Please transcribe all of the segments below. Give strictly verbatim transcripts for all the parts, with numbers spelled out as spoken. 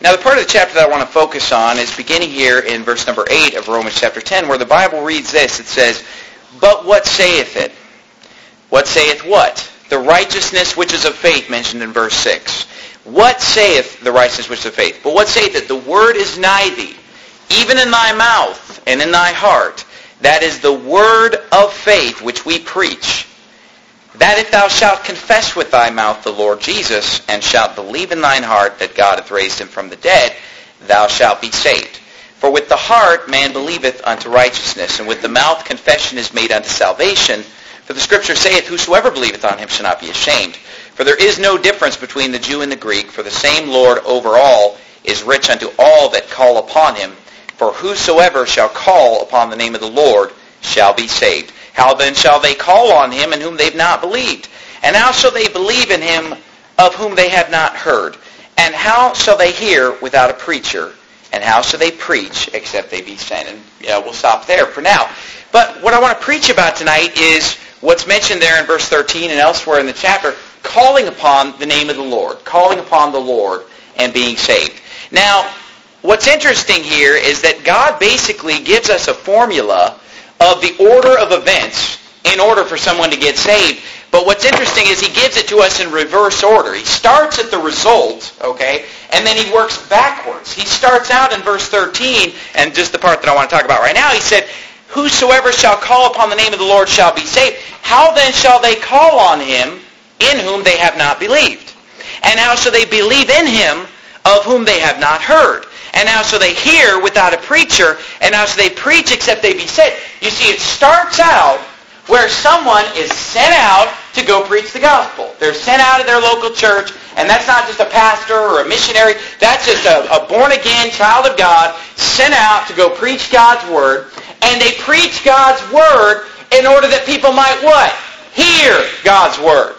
Now, the part of the chapter that I want to focus on is beginning here in verse number eight of Romans chapter ten, where the Bible reads this. It says, "But what saith it?" What saith what? The righteousness which is of faith, mentioned in verse six. What saith the righteousness which is of faith? But what saith it? The word is nigh thee, even in thy mouth and in thy heart. That is the word of faith which we preach. That if thou shalt confess with thy mouth the Lord Jesus, and shalt believe in thine heart that God hath raised him from the dead, thou shalt be saved. For with the heart man believeth unto righteousness, and with the mouth confession is made unto salvation. For the Scripture saith, Whosoever believeth on him shall not be ashamed. For there is no difference between the Jew and the Greek, for the same Lord over all is rich unto all that call upon him. For whosoever shall call upon the name of the Lord shall be saved. How then shall they call on him in whom they have not believed? And how shall they believe in him of whom they have not heard? And how shall they hear without a preacher? And how shall they preach except they be sent? And yeah, we'll stop there for now. But what I want to preach about tonight is what's mentioned there in verse thirteen and elsewhere in the chapter, calling upon the name of the Lord, calling upon the Lord and being saved. Now, what's interesting here is that God basically gives us a formula of the order of events in order for someone to get saved. But what's interesting is he gives it to us in reverse order. He starts at the result, okay, and then he works backwards. He starts out in verse thirteen, and just the part that I want to talk about right now, he said, Whosoever shall call upon the name of the Lord shall be saved. How then shall they call on him in whom they have not believed? And how shall they believe in him of whom they have not heard? And how shall they hear without a preacher? And how shall they preach except they be sent? You see, it starts out where someone is sent out to go preach the gospel. They're sent out of their local church, and that's not just a pastor or a missionary. That's just a, a born-again child of God sent out to go preach God's word. And they preach God's word in order that people might what? Hear God's word.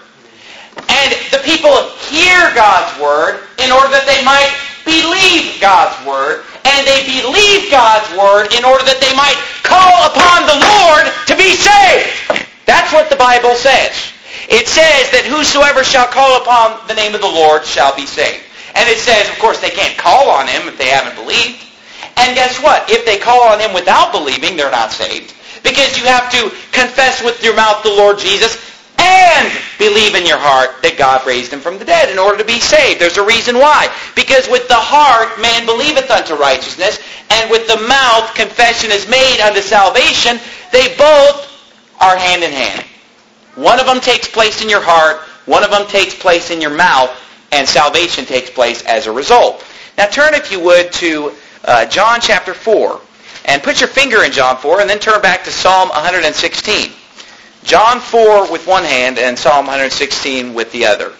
And the people hear God's word in order that they might believe God's word, and they believe God's word in order that they might call upon the Lord to be saved. That's what the Bible says. It says that whosoever shall call upon the name of the Lord shall be saved. And it says, of course, they can't call on him if they haven't believed. And guess what? If they call on him without believing, they're not saved. Because you have to confess with your mouth the Lord Jesus and believe in your heart that God raised him from the dead in order to be saved. There's a reason why. Because with the heart man believeth unto righteousness, and with the mouth confession is made unto salvation. They both are hand in hand. One of them takes place in your heart, one of them takes place in your mouth, and salvation takes place as a result. Now turn, if you would, to uh, John chapter four. And put your finger in John four, and then turn back to Psalm one sixteen. John four with one hand and Psalm one sixteen with the other.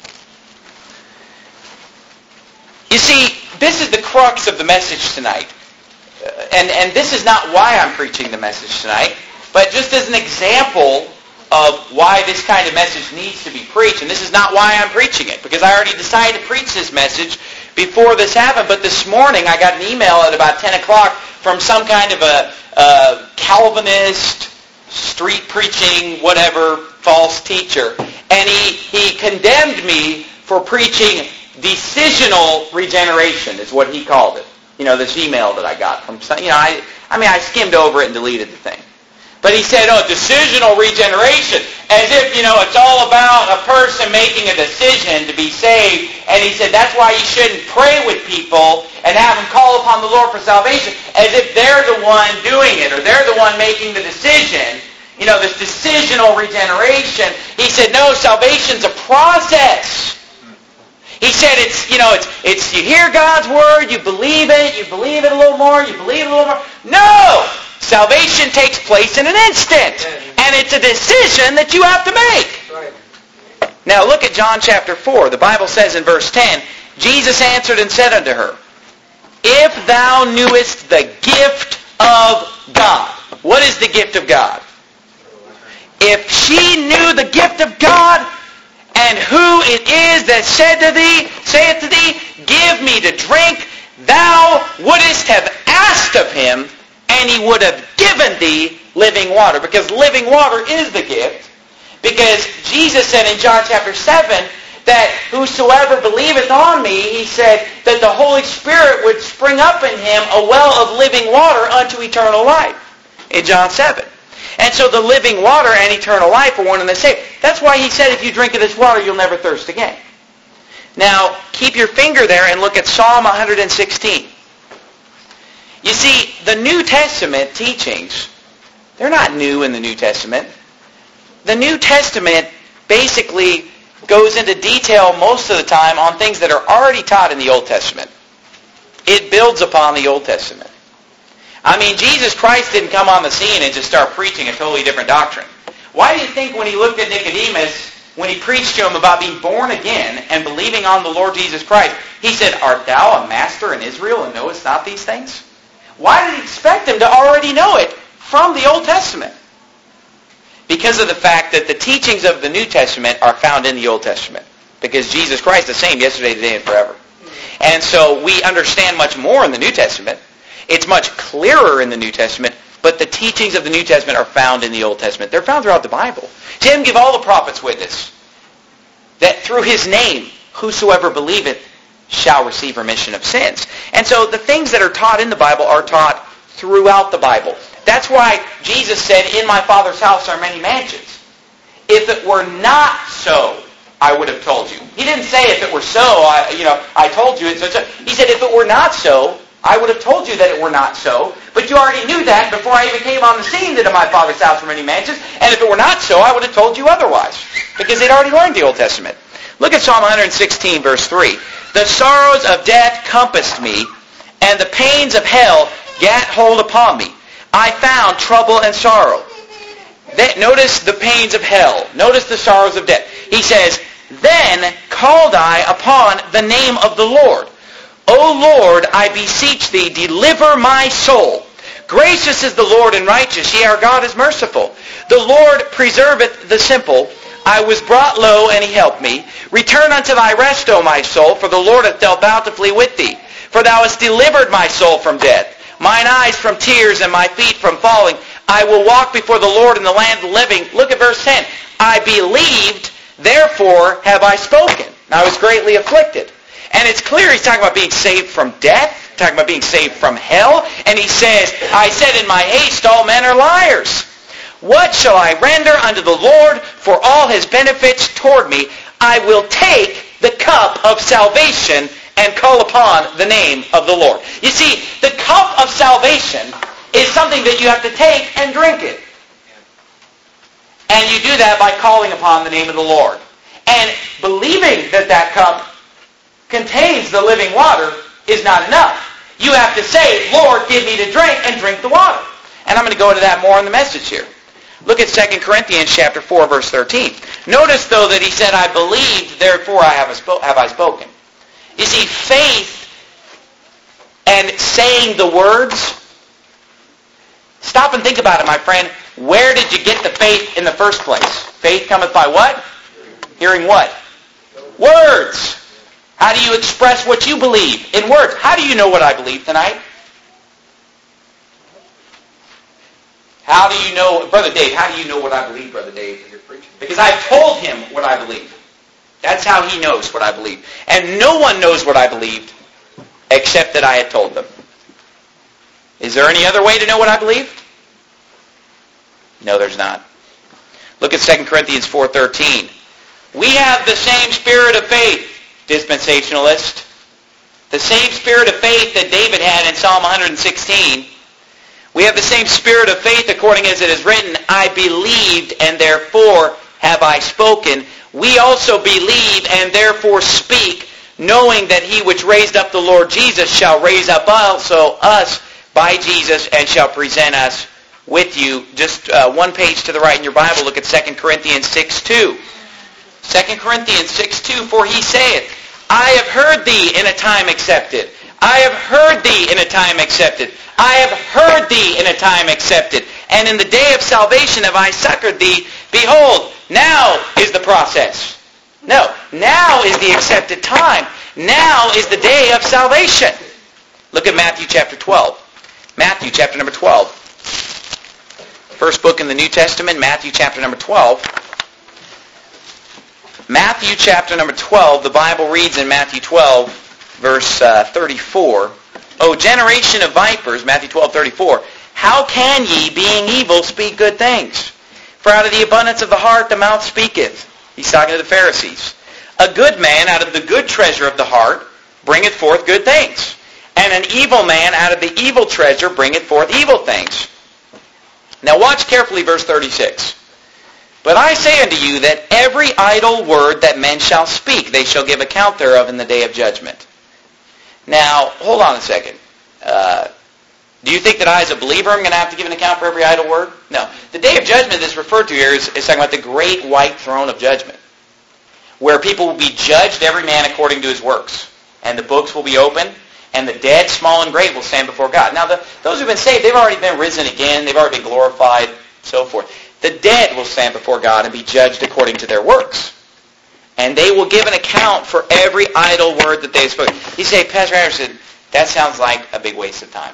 You see, this is the crux of the message tonight. Uh, and, and this is not why I'm preaching the message tonight, but just as an example of why this kind of message needs to be preached. And this is not why I'm preaching it, because I already decided to preach this message before this happened. But this morning I got an email at about ten o'clock from some kind of a, a Calvinist, street preaching, whatever, false teacher. And he, he condemned me for preaching decisional regeneration, is what he called it. You know, this email that I got from some, you know, I, I mean, I skimmed over it and deleted the thing. But he said, oh, decisional regeneration, as if, you know, it's all about a person making a decision to be saved. And he said, that's why you shouldn't pray with people and have them call upon the Lord for salvation, as if they're the one doing it, or they're the one making the decision. You know, this decisional regeneration. He said, no, salvation's a process. He said it's, you know, it's, it's you hear God's word, you believe it, you believe it a little more, you believe it a little more. No! Salvation takes place in an instant. And it's a decision that you have to make. Now look at John chapter four. The Bible says in verse ten, Jesus answered and said unto her, If thou knewest the gift of God. What is the gift of God? If she knew the gift of God, and who it is that said to thee, saith to thee, Give me to drink, thou wouldest have asked of him, and he would have given thee living water. Because living water is the gift. Because Jesus said in John chapter seven that whosoever believeth on me, he said, that the Holy Spirit would spring up in him a well of living water unto eternal life. In John seven. And so the living water and eternal life are one and the same. That's why he said, if you drink of this water, you'll never thirst again. Now, keep your finger there and look at Psalm one hundred sixteen. You see, the New Testament teachings, they're not new in the New Testament. The New Testament basically goes into detail most of the time on things that are already taught in the Old Testament. It builds upon the Old Testament. I mean, Jesus Christ didn't come on the scene and just start preaching a totally different doctrine. Why do you think when he looked at Nicodemus, when he preached to him about being born again and believing on the Lord Jesus Christ, he said, art thou a master in Israel and knowest not these things? Why did he expect him to already know it from the Old Testament? Because of the fact that the teachings of the New Testament are found in the Old Testament. Because Jesus Christ is the same yesterday, today, and forever. And so we understand much more in the New Testament. It's much clearer in the New Testament, but the teachings of the New Testament are found in the Old Testament. They're found throughout the Bible. See, him give all the prophets witness that through his name, whosoever believeth shall receive remission of sins. And so the things that are taught in the Bible are taught throughout the Bible. That's why Jesus said, in my Father's house are many mansions. If it were not so, I would have told you. He didn't say if it were so, I, you know, I told you. He said if it were not so, I would have told you that it were not so. But you already knew that before I even came on the scene that in my Father's house were many mansions. And if it were not so, I would have told you otherwise. Because they'd already learned the Old Testament. Look at Psalm one hundred sixteen, verse three. The sorrows of death compassed me, and the pains of hell gat hold upon me. I found trouble and sorrow. That, notice the pains of hell. Notice the sorrows of death. He says, then called I upon the name of the Lord. O Lord, I beseech thee, deliver my soul. Gracious is the Lord and righteous, yea, our God is merciful. The Lord preserveth the simple. I was brought low, and he helped me. Return unto thy rest, O my soul, for the Lord hath dealt bountifully with thee. For thou hast delivered my soul from death, mine eyes from tears, and my feet from falling. I will walk before the Lord in the land of the living. Look at verse ten. I believed, therefore have I spoken. I was greatly afflicted. And it's clear he's talking about being saved from death, talking about being saved from hell. And he says, I said in my haste, all men are liars. What shall I render unto the Lord for all his benefits toward me? I will take the cup of salvation and call upon the name of the Lord. You see, the cup of salvation is something that you have to take and drink it. And you do that by calling upon the name of the Lord. And believing that that cup contains the living water is not enough. You have to say, Lord, give me to drink, and drink the water. And I'm going to go into that more in the message here. Look at Second Corinthians chapter four, verse thirteen. Notice, though, that he said, I believed, therefore I have, spo- have I spoken. You see, faith and saying the words, stop and think about it, my friend. Where did you get the faith in the first place? Faith cometh by what? Hearing what? Words. How do you express what you believe? In words. How do you know what I believe tonight? How do you know, Brother Dave, how do you know what I believe, Brother Dave? Because I've told him what I believe. That's how he knows what I believe. And no one knows what I believed except that I had told them. Is there any other way to know what I believe? No, there's not. Look at Second Corinthians four thirteen. We have the same spirit of faith, dispensationalist. The same spirit of faith that David had in Psalm one hundred sixteen. We have the same spirit of faith according as it is written, I believed and therefore have I spoken. We also believe and therefore speak, knowing that he which raised up the Lord Jesus shall raise up also us by Jesus and shall present us with you. Just uh, one page to the right in your Bible, look at Second Corinthians six two. Second Corinthians six two, for he saith, I have heard thee in a time accepted. I have heard thee in a time accepted. I have heard thee in a time accepted. And in the day of salvation have I succored thee. Behold, now is the process. No, now is the accepted time. Now is the day of salvation. Look at Matthew chapter twelve. Matthew chapter number twelve. First book in the New Testament, Matthew chapter number twelve. Matthew chapter number twelve, the Bible reads in Matthew twelve, verse uh, thirty-four, O generation of vipers, Matthew twelve, thirty-four, how can ye, being evil, speak good things? For out of the abundance of the heart the mouth speaketh. He's talking to the Pharisees. A good man out of the good treasure of the heart bringeth forth good things. And an evil man out of the evil treasure bringeth forth evil things. Now watch carefully verse thirty-six. But I say unto you that every idle word that men shall speak, they shall give account thereof in the day of judgment. Now, hold on a second. Uh, do you think that I, as a believer, am going to have to give an account for every idle word? No. The day of judgment that's referred to here is, is talking about the great white throne of judgment, where people will be judged, every man according to his works. And the books will be open, and the dead, small and great, will stand before God. Now, the, those who have been saved, they've already been risen again. They've already been glorified, so forth. The dead will stand before God and be judged according to their works. And they will give an account for every idle word that they have spoken. You say, Pastor Anderson, that sounds like a big waste of time.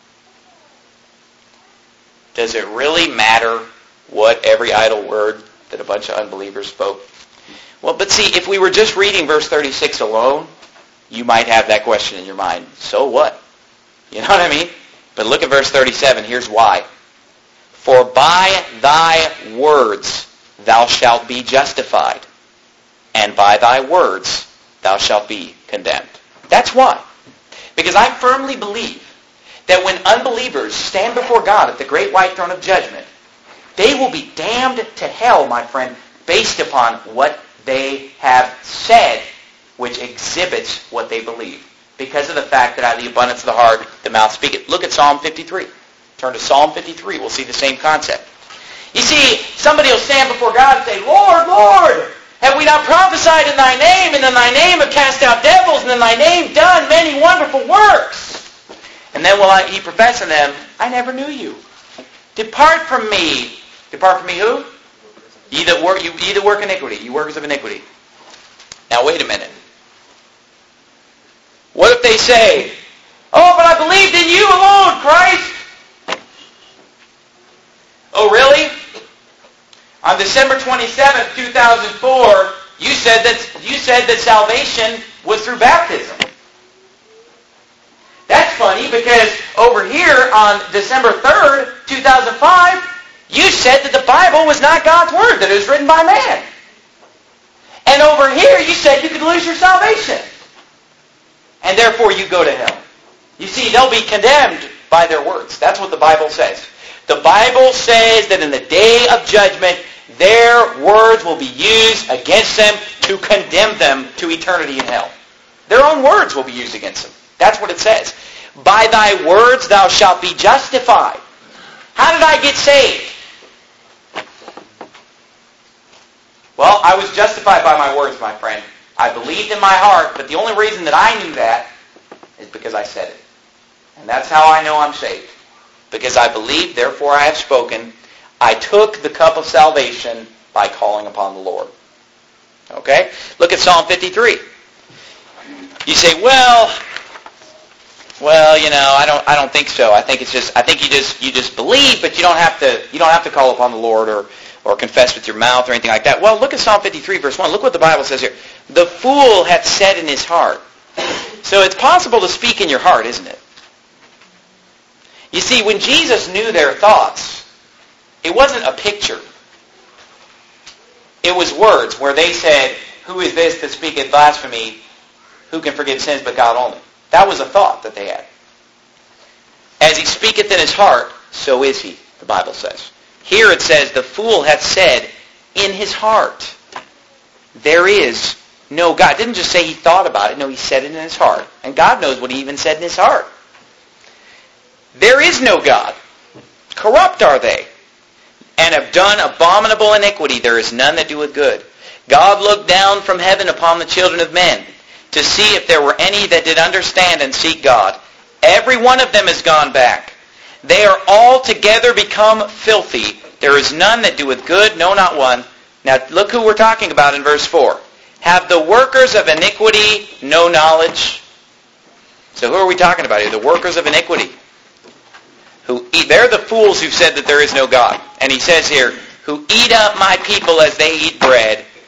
Does it really matter what every idle word that a bunch of unbelievers spoke? Well, but see, if we were just reading verse thirty-six alone, you might have that question in your mind. So what? You know what I mean? But look at verse thirty-seven. Here's why. For by thy words thou shalt be justified, and by thy words thou shalt be condemned. That's why. Because I firmly believe that when unbelievers stand before God at the great white throne of judgment, they will be damned to hell, my friend, based upon what they have said, which exhibits what they believe. Because of the fact that out of the abundance of the heart, the mouth speaketh. Look at Psalm fifty-three. Turn to Psalm fifty-three. We'll see the same concept. You see, somebody will stand before God and say, Lord, Lord, have we not prophesied in thy name, and in thy name have cast out devils, and in thy name done many wonderful works? And then will I, he profess unto them, I never knew you. Depart from me. Depart from me who? Ye that work, you, ye that work iniquity, you workers of iniquity. Now wait a minute. What if they say, oh, but I believed in you alone, Christ. Oh, really? On December twenty-seventh, two thousand four, you said that you said that salvation was through baptism. That's funny because over here on December third, two thousand five, you said that the Bible was not God's Word, that it was written by man. And over here you said you could lose your salvation. And therefore you go to hell. You see, they'll be condemned by their words. That's what the Bible says. The Bible says that in the day of judgment, their words will be used against them to condemn them to eternity in hell. Their own words will be used against them. That's what it says. By thy words thou shalt be justified. How did I get saved? Well, I was justified by my words, my friend. I believed in my heart, but the only reason that I knew that is because I said it. And that's how I know I'm saved. Because I believed, therefore I have spoken. I took the cup of salvation by calling upon the Lord. Okay? Look at Psalm fifty-three. You say, well, well, you know, I don't I don't think so. I think it's just I think you just you just believe, but you don't have to you don't have to call upon the Lord or or confess with your mouth or anything like that. Well, look at Psalm fifty-three, verse one. Look what the Bible says here. The fool hath said in his heart. So it's possible to speak in your heart, isn't it? You see, when Jesus knew their thoughts, it wasn't a picture. It was words where they said, who is this that speaketh blasphemy? Who can forgive sins but God only? That was a thought that they had. As he speaketh in his heart, so is he, the Bible says. Here it says, the fool hath said in his heart, there is no God. It didn't just say he thought about it. No, he said it in his heart. And God knows what he even said in his heart. There is no God. Corrupt are they, and have done abominable iniquity. There is none that doeth good. God looked down from heaven upon the children of men to see if there were any that did understand and seek God. Every one of them is gone back. They are all together become filthy. There is none that doeth good, no, not one. Now look who we're talking about in verse four. Have the workers of iniquity no knowledge? So who are we talking about here? The workers of iniquity. Who eat, they're the fools who said that there is no God. And he says here, who eat up my people as they eat bread.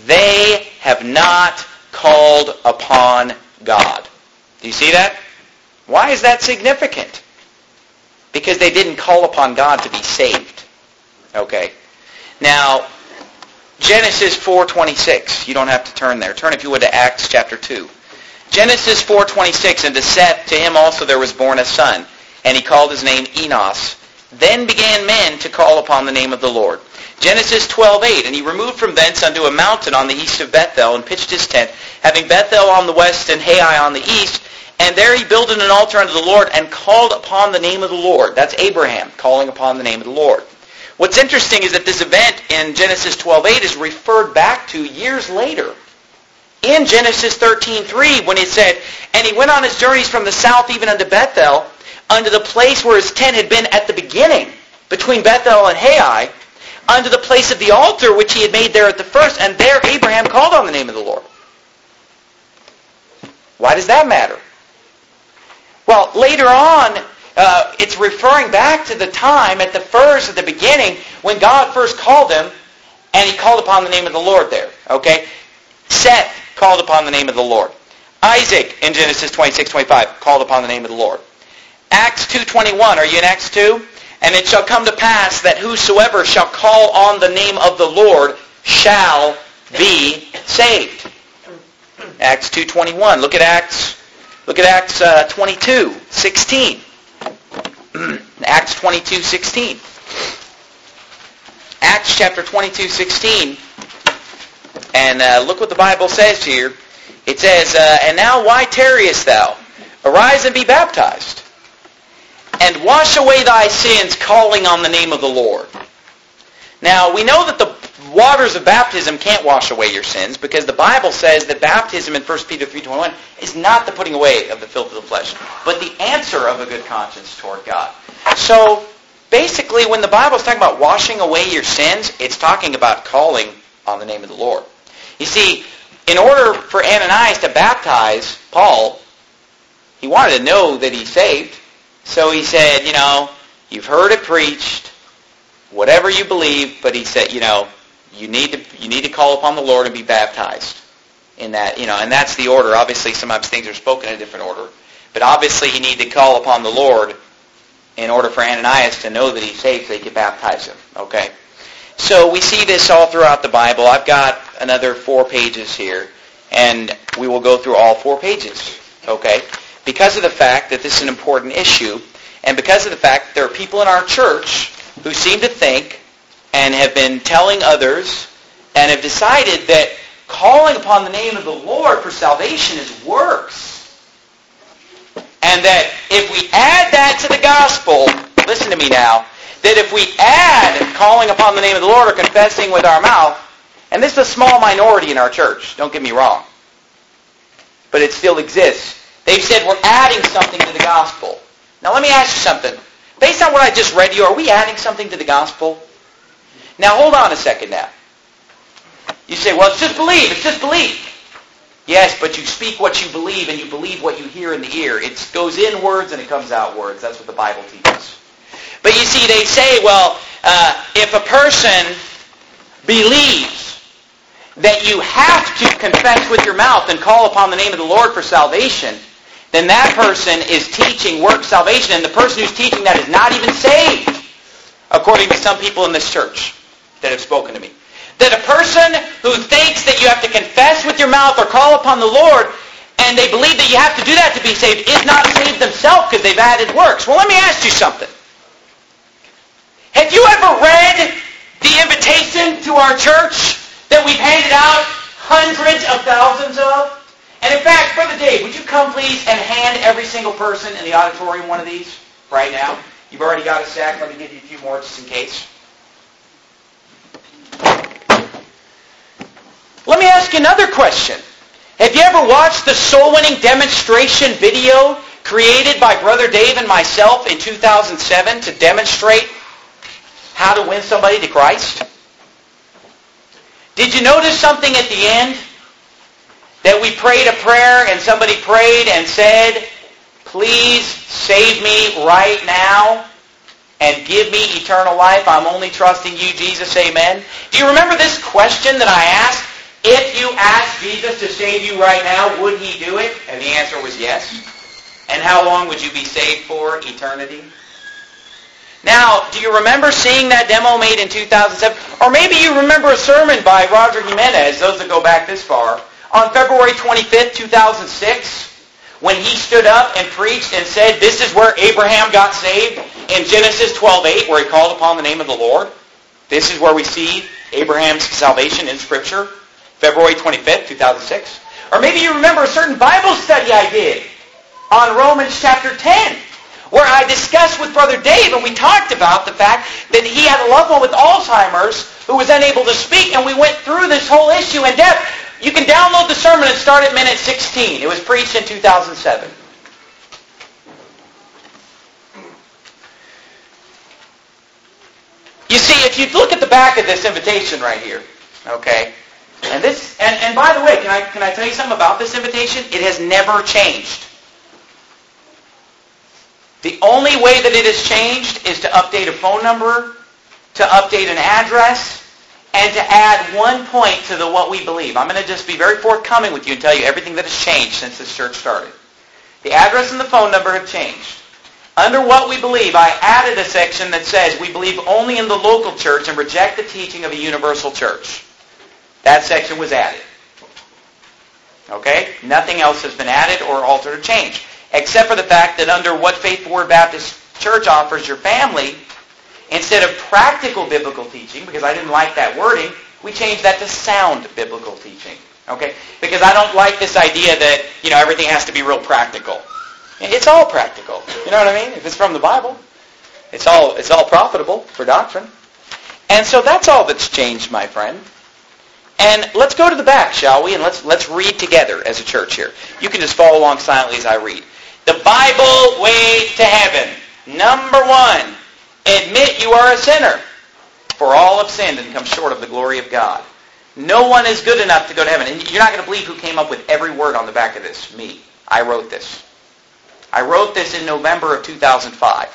They have not called upon God. Do you see that? Why is that significant? Because they didn't call upon God to be saved. Okay. Now, Genesis four twenty-six. You don't have to turn there. Turn, if you would, to Acts chapter two. Genesis four twenty-six, and to Seth, to him also there was born a son, and he called his name Enos. Then began men to call upon the name of the Lord. Genesis twelve eight, and he removed from thence unto a mountain on the east of Bethel, and pitched his tent, having Bethel on the west and Hai on the east. And there he builded an altar unto the Lord, and called upon the name of the Lord. That's Abraham, calling upon the name of the Lord. What's interesting is that this event in Genesis twelve eight is referred back to years later. In Genesis thirteen three, when it said, and he went on his journeys from the south even unto Bethel, unto the place where his tent had been at the beginning, between Bethel and Hai, unto the place of the altar which he had made there at the first, and there Abraham called on the name of the Lord. Why does that matter? Well, later on, uh, it's referring back to the time at the first, at the beginning, when God first called him, and he called upon the name of the Lord there. Okay? Seth called upon the name of the Lord. Isaac, in Genesis twenty-six twenty-five, called upon the name of the Lord. Acts two twenty-one, are you in Acts two? And it shall come to pass that whosoever shall call on the name of the Lord shall be saved. Acts two twenty-one. Look at Acts. Look at Acts uh, twenty-two sixteen. Acts twenty-two sixteen. Acts chapter twenty-two sixteen. And uh, look what the Bible says here. It says, uh, and now why tarriest thou? Arise and be baptized, and wash away thy sins, calling on the name of the Lord. Now, we know that the waters of baptism can't wash away your sins, because the Bible says that baptism in First Peter three twenty-one is not the putting away of the filth of the flesh, but the answer of a good conscience toward God. So, basically, when the Bible is talking about washing away your sins, it's talking about calling on the name of the Lord. You see, in order for Ananias to baptize Paul, he wanted to know that he's saved. So he said, you know, you've heard it preached, whatever you believe, but he said, you know, you need to you need to call upon the Lord and be baptized. In that, you know, and that's the order. Obviously, sometimes things are spoken in a different order. But obviously, you need to call upon the Lord in order for Ananias to know that he's saved so he can baptize him. Okay? So we see this all throughout the Bible. I've got another four pages here, and we will go through all four pages. Okay? Because of the fact that this is an important issue, and because of the fact that there are people in our church who seem to think and have been telling others and have decided that calling upon the name of the Lord for salvation is works. And that if we add that to the gospel, listen to me now, that if we add calling upon the name of the Lord or confessing with our mouth, and this is a small minority in our church, don't get me wrong, but it still exists. They've said we're adding something to the gospel. Now let me ask you something. Based on what I just read to you, are we adding something to the gospel? Now hold on a second now. You say, well, it's just believe, it's just believe. Yes, but you speak what you believe and you believe what you hear in the ear. It goes in words and it comes out words. That's what the Bible teaches. But you see, they say, well, uh, if a person believes that you have to confess with your mouth and call upon the name of the Lord for salvation, then that person is teaching work salvation, and the person who's teaching that is not even saved, according to some people in this church that have spoken to me. That a person who thinks that you have to confess with your mouth or call upon the Lord, and they believe that you have to do that to be saved, is not saved themselves because they've added works. Well, let me ask you something. Have you ever read the invitation to our church that we've handed out hundreds of thousands of? And in fact, Brother Dave, would you come please and hand every single person in the auditorium one of these right now? You've already got a stack. Let me give you a few more just in case. Let me ask you another question. Have you ever watched the soul-winning demonstration video created by Brother Dave and myself in two thousand seven to demonstrate how to win somebody to Christ? Did you notice something at the end? That we prayed a prayer and somebody prayed and said, please save me right now and give me eternal life. I'm only trusting you, Jesus. Amen. Do you remember this question that I asked? If you asked Jesus to save you right now, would he do it? And the answer was yes. And how long would you be saved for? Eternity. Now, do you remember seeing that demo made in two thousand seven? Or maybe you remember a sermon by Roger Jimenez, those that go back this far, on February twenty-fifth, two thousand six, when he stood up and preached and said, this is where Abraham got saved, in Genesis twelve eight, where he called upon the name of the Lord. This is where we see Abraham's salvation in Scripture, February twenty-fifth, two thousand six. Or maybe you remember a certain Bible study I did on Romans chapter ten, where I discussed with Brother Dave, and we talked about the fact that he had a loved one with Alzheimer's who was unable to speak, and we went through this whole issue in depth. You can download the sermon and start at minute sixteen. It was preached in two thousand seven. You see, if you look at the back of this invitation right here, okay, and this, and, and by the way, can I can I tell you something about this invitation? It has never changed. The only way that it has changed is to update a phone number, to update an address, and to add one point to the what we believe. I'm going to just be very forthcoming with you and tell you everything that has changed since this church started. The address and the phone number have changed. Under what we believe, I added a section that says we believe only in the local church and reject the teaching of a universal church. That section was added. Okay? Nothing else has been added or altered or changed, except for the fact that under what Faithful Word Baptist Church offers your family, instead of practical biblical teaching, because I didn't like that wording, we changed that to sound biblical teaching. Okay? Because I don't like this idea that, you know, everything has to be real practical. It's all practical. You know what I mean? If it's from the Bible, it's all it's all profitable for doctrine. And so that's all that's changed, my friend. And let's go to the back, shall we? And let's let's read together as a church here. You can just follow along silently as I read. The Bible way to heaven. Number one, admit you are a sinner. For all have sinned and come short of the glory of God. No one is good enough to go to heaven. And you're not going to believe who came up with every word on the back of this. Me. I wrote this. I wrote this in November of two thousand five.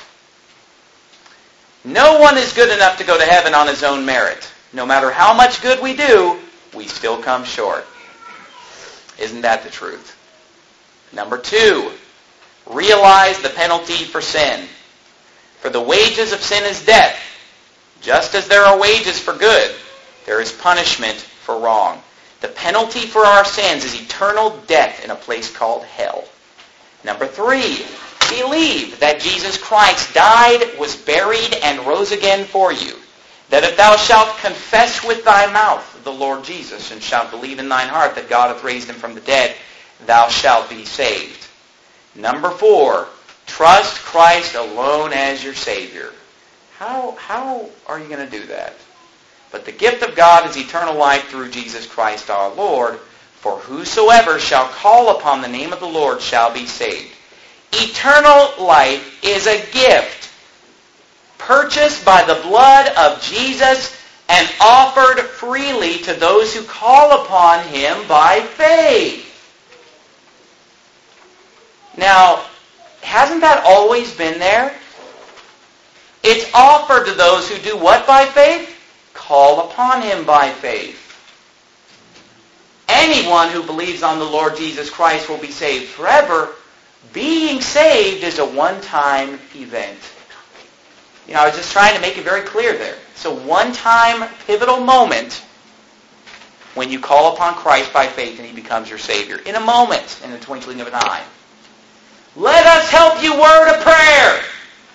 No one is good enough to go to heaven on his own merit. No matter how much good we do, we still come short. Isn't that the truth? Number two, realize the penalty for sin. For the wages of sin is death. Just as there are wages for good, there is punishment for wrong. The penalty for our sins is eternal death in a place called hell. Number three, believe that Jesus Christ died, was buried, and rose again for you. That if thou shalt confess with thy mouth the Lord Jesus, and shalt believe in thine heart that God hath raised him from the dead, thou shalt be saved. Number four, trust Christ alone as your Savior. How, how are you going to do that? But the gift of God is eternal life through Jesus Christ our Lord. For whosoever shall call upon the name of the Lord shall be saved. Eternal life is a gift purchased by the blood of Jesus and offered freely to those who call upon him by faith. Now, hasn't that always been there? It's offered to those who do what by faith? Call upon him by faith. Anyone who believes on the Lord Jesus Christ will be saved forever. Being saved is a one-time event. You know, I was just trying to make it very clear there. It's a one-time pivotal moment when you call upon Christ by faith and he becomes your Savior. In a moment, in the twinkling of an eye. Let us help you word a prayer.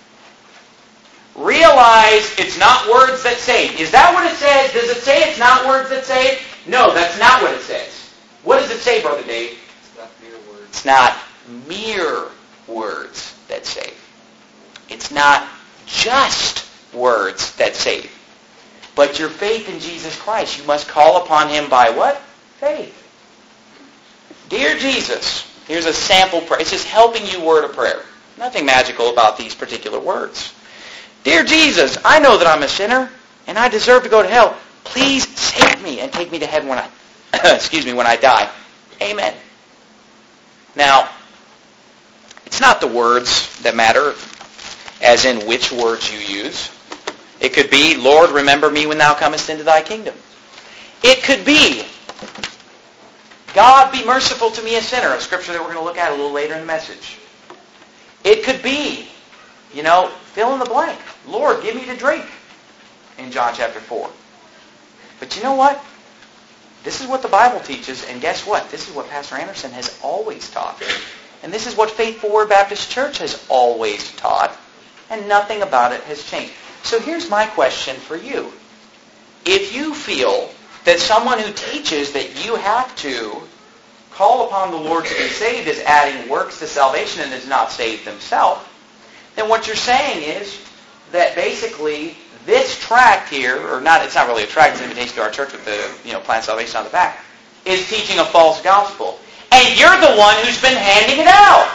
Realize it's not words that save. Is that what it says? Does it say it's not words that save? No, that's not what it says. What does it say, Brother Dave? It's not mere words. It's not mere words that save. It's not just words that save. But your faith in Jesus Christ, you must call upon him by what? Faith. Dear Jesus, here's a sample prayer. It's just helping you word a prayer. Nothing magical about these particular words. Dear Jesus, I know that I'm a sinner and I deserve to go to hell. Please save me and take me to heaven when I, excuse me, when I die. Amen. Now, it's not the words that matter, as in which words you use. It could be, Lord, remember me when thou comest into thy kingdom. It could be, God, be merciful to me, a sinner, a scripture that we're going to look at a little later in the message. It could be, you know, fill in the blank. Lord, give me to drink in John chapter four. But you know what? This is what the Bible teaches, and guess what? This is what Pastor Anderson has always taught. And this is what Faithful Word Baptist Church has always taught, and nothing about it has changed. So here's my question for you. If you feel that someone who teaches that you have to call upon the Lord to be saved is adding works to salvation and is not saved themselves, then what you're saying is that basically this tract here, or not, it's not really a tract, it's an invitation to our church with the, you know, plan of salvation on the back, is teaching a false gospel. And you're the one who's been handing it out.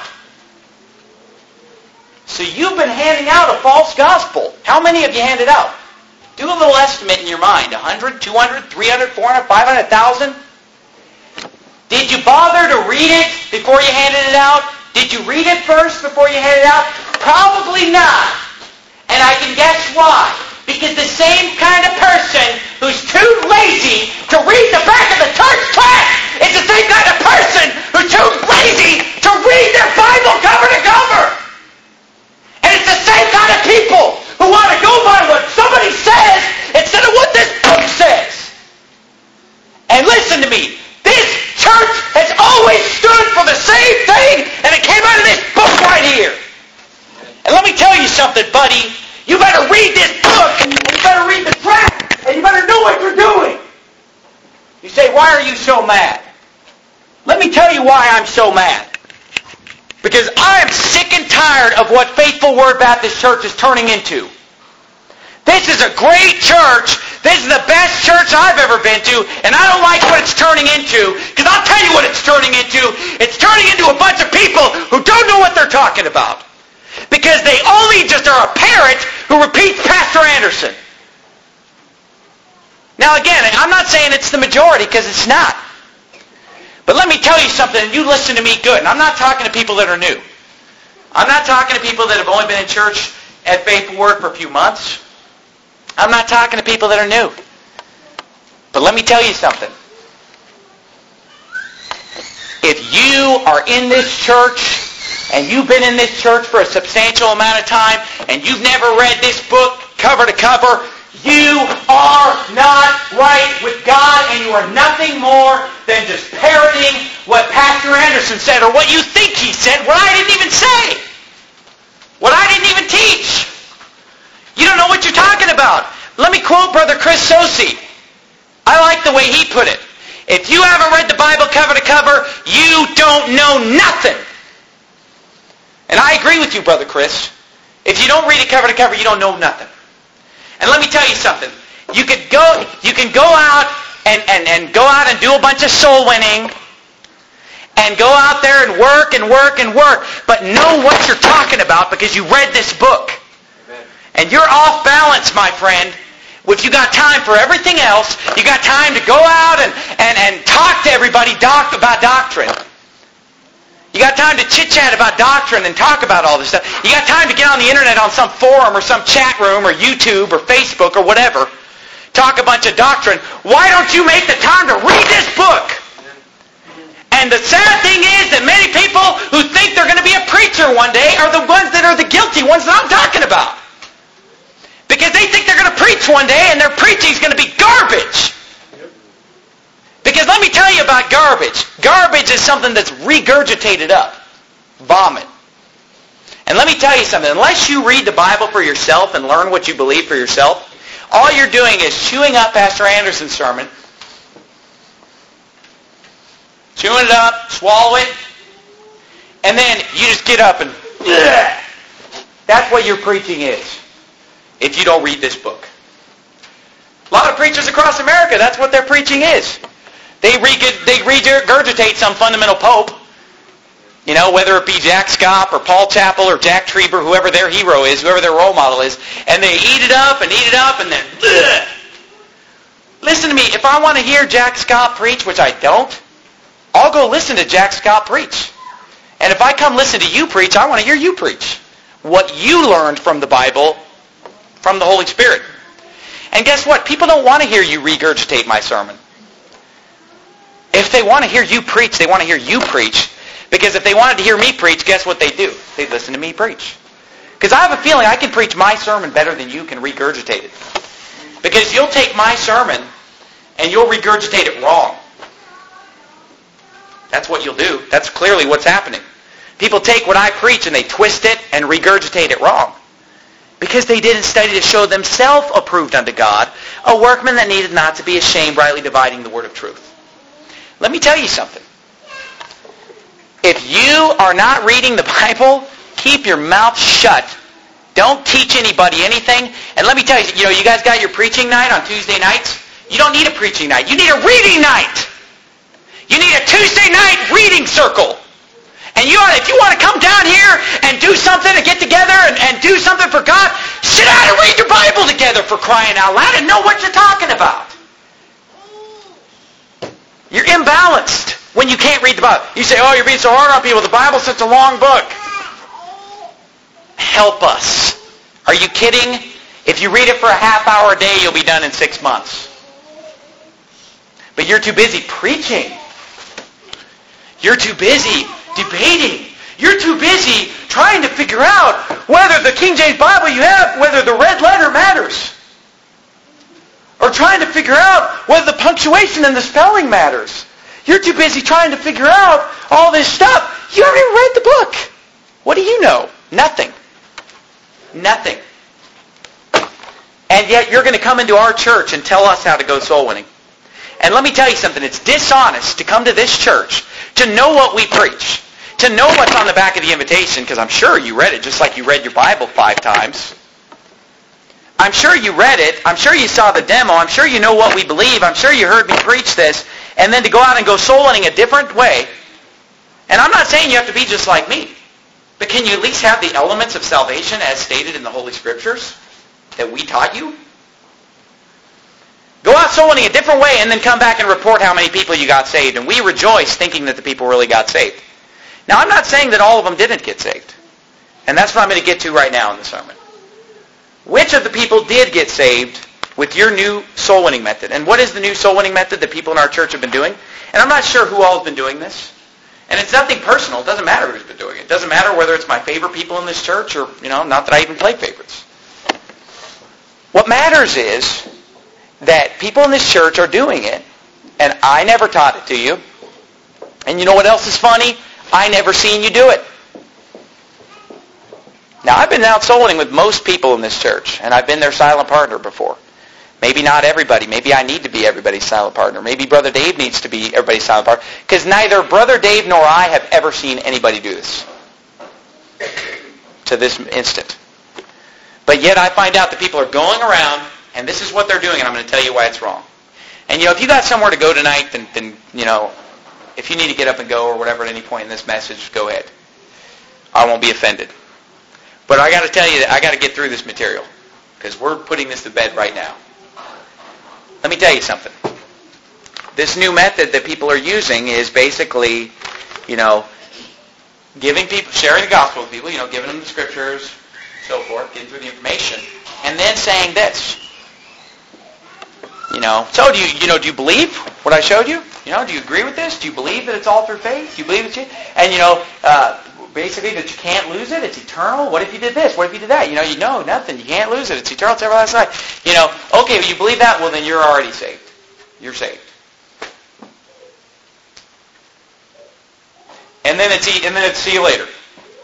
So you've been handing out a false gospel. How many have you handed out? Do a little estimate in your mind. one hundred, two hundred, three hundred, four hundred, five hundred, one thousand? Did you bother to read it before you handed it out? Did you read it first before you handed it out? Probably not. And I can guess why. Because the same kind of person who's too lazy to read the back of the church tract is the same kind of person who's too lazy to read their Bible cover to cover. And it's the same kind of people who want to go by what somebody says instead of what this book says. And listen to me. This church has always stood for the same thing, and it came out of this book right here. And let me tell you something, buddy. You better read this book, and you better read the tract, and you better know what you're doing. You say, why are you so mad? Let me tell you why I'm so mad. Because I am sick and tired of what Faithful Word Baptist Church is turning into. This is a great church. This is the best church I've ever been to, and I don't like what it's turning into, because I'll tell you what it's turning into. It's turning into a bunch of people who don't know what they're talking about. Because they only just are a parrot who repeats Pastor Anderson. Now again, I'm not saying it's the majority, because it's not. But let me tell you something, and you listen to me good. And I'm not talking to people that are new. I'm not talking to people that have only been in church at Faithful Word for a few months. I'm not talking to people that are new. But let me tell you something. If you are in this church, and you've been in this church for a substantial amount of time, and you've never read this book cover to cover, you are not right with God, and you are nothing more than just parroting what Pastor Anderson said, or what you think he said, what I didn't even say, what I didn't even teach. You don't know what you're talking about. Let me quote Brother Chris Sosi. I like the way he put it. If you haven't read the Bible cover to cover, you don't know nothing. And I agree with you, Brother Chris. If you don't read it cover to cover, you don't know nothing. And let me tell you something. You could go, you can go out and, and, and go out and do a bunch of soul winning, and go out there and work and work and work, but know what you're talking about because you read this book. Amen. And you're off balance, my friend. If you got time for everything else, you got time to go out and, and, and talk to everybody doc, about doctrine. You got time to chit-chat about doctrine and talk about all this stuff. You got time to get on the internet on some forum or some chat room or YouTube or Facebook or whatever. Talk a bunch of doctrine. Why don't you make the time to read this book? And the sad thing is that many people who think they're going to be a preacher one day are the ones that are the guilty ones that I'm talking about. Because they think they're going to preach one day and their preaching is going to be garbage. Because let me tell you about garbage. Garbage is something that's regurgitated up. Vomit. And let me tell you something. Unless you read the Bible for yourself and learn what you believe for yourself, all you're doing is chewing up Pastor Anderson's sermon, chewing it up, swallow it, and then you just get up and bleh. That's what your preaching is if you don't read this book. A lot of preachers across America, that's what their preaching is. They, reg- they regurgitate some fundamental pope, you know, whether it be Jack Scott or Paul Chappell or Jack Trieber, whoever their hero is, whoever their role model is, and they eat it up and eat it up and then, bleh. Listen to me, if I want to hear Jack Scott preach, which I don't, I'll go listen to Jack Scott preach. And if I come listen to you preach, I want to hear you preach what you learned from the Bible, from the Holy Spirit. And guess what? People don't want to hear you regurgitate my sermon. If they want to hear you preach, they want to hear you preach. Because if they wanted to hear me preach, guess what they do? They listen to me preach. Because I have a feeling I can preach my sermon better than you can regurgitate it. Because you'll take my sermon and you'll regurgitate it wrong. That's what you'll do. That's clearly what's happening. People take what I preach and they twist it and regurgitate it wrong. Because they didn't study to show themselves approved unto God, a workman that needed not to be ashamed, rightly dividing the word of truth. Let me tell you something. If you are not reading the Bible, keep your mouth shut. Don't teach anybody anything. And let me tell you, you know, you guys got your preaching night on Tuesday nights? You don't need a preaching night. You need a reading night. You need a Tuesday night reading circle. And you ought, if you want to come down here and do something and get together and, and do something for God, sit down and read your Bible together, for crying out loud, and know what you're talking about. You're imbalanced when you can't read the Bible. You say, oh, you're being so hard on people. The Bible's such a long book. Help us. Are you kidding? If you read it for a half hour a day, you'll be done in six months. But you're too busy preaching. You're too busy debating. You're too busy trying to figure out whether the King James Bible you have, whether the red letter matters. Or trying to figure out whether the punctuation and the spelling matters. You're too busy trying to figure out all this stuff. You haven't even read the book. What do you know? Nothing. Nothing. And yet you're going to come into our church and tell us how to go soul winning. And let me tell you something. It's dishonest to come to this church to know what we preach, to know what's on the back of the invitation, because I'm sure you read it just like you read your Bible five times. I'm sure you read it. I'm sure you saw the demo. I'm sure you know what we believe. I'm sure you heard me preach this. And then to go out and go soul winning a different way. And I'm not saying you have to be just like me. But can you at least have the elements of salvation as stated in the Holy Scriptures that we taught you? Go out soul winning a different way and then come back and report how many people you got saved. And we rejoice thinking that the people really got saved. Now, I'm not saying that all of them didn't get saved. And that's what I'm going to get to right now in the sermon. Which of the people did get saved with your new soul winning method? And what is the new soul winning method that people in our church have been doing? And I'm not sure who all has been doing this. And it's nothing personal. It doesn't matter who's been doing it. It doesn't matter whether it's my favorite people in this church or, you know, not that I even play favorites. What matters is that people in this church are doing it, and I never taught it to you. And you know what else is funny? I never seen you do it. Now, I've been out soul winning with most people in this church, and I've been their silent partner before. Maybe not everybody. Maybe I need to be everybody's silent partner. Maybe Brother Dave needs to be everybody's silent partner. Because neither Brother Dave nor I have ever seen anybody do this to this instant. But yet I find out that people are going around, and this is what they're doing, and I'm going to tell you why it's wrong. And, you know, if you got somewhere to go tonight, then, then, you know, if you need to get up and go or whatever at any point in this message, go ahead. I won't be offended. But I got to tell you that I got to get through this material because we're putting this to bed right now. Let me tell you something. This new method that people are using is basically, you know, giving people, sharing the gospel with people, you know, giving them the scriptures, so forth, getting through the information, and then saying this. You know, so do you, you know, do you believe what I showed you? You know, do you agree with this? Do you believe that it's all through faith? Do you believe that you, and you know, uh, basically that you can't lose it, it's eternal? What if you did this? What if you did that? You know, you know nothing. You can't lose it. It's eternal. It's everlasting life. You know, okay, well, you believe that? Well, then you're already saved. You're saved. And then it's and then it's see you later.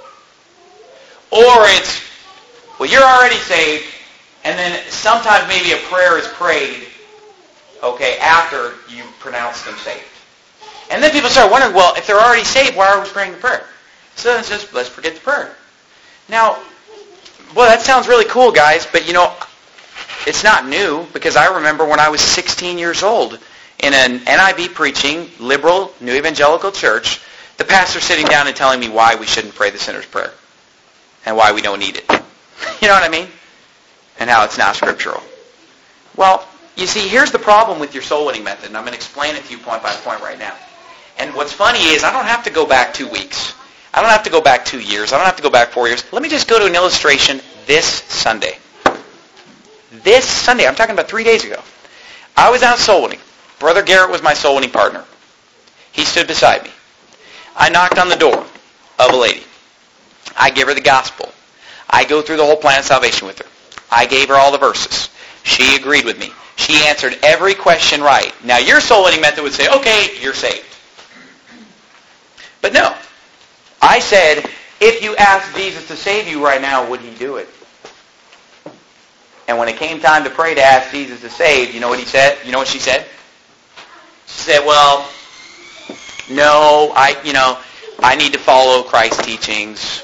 Or it's, well, you're already saved, and then sometimes maybe a prayer is prayed, okay, after you pronounce them saved. And then people start wondering, well, if they're already saved, why are we praying the prayer? So it's just, let's forget the prayer. Now, well, that sounds really cool, guys, but you know, it's not new, because I remember when I was sixteen years old in an N I V preaching, liberal, New Evangelical church, the pastor sitting down and telling me why we shouldn't pray the sinner's prayer and why we don't need it. You know what I mean? And how it's not scriptural. Well, you see, here's the problem with your soul winning method, and I'm going to explain it to you point by point right now. And what's funny is I don't have to go back two weeks. I don't have to go back two years. I don't have to go back four years. Let me just go to an illustration this Sunday. This Sunday, I'm talking about three days ago. I was out soul winning. Brother Garrett was my soul winning partner. He stood beside me. I knocked on the door of a lady. I give her the gospel. I go through the whole plan of salvation with her. I gave her all the verses. She agreed with me. She answered every question right. Now, your soul-winning method would say, okay, you're saved. But no. I said, if you asked Jesus to save you right now, would he do it? And when it came time to pray to ask Jesus to save, you know what he said? You know what she said? She said, well, no, I, you know, I need to follow Christ's teachings.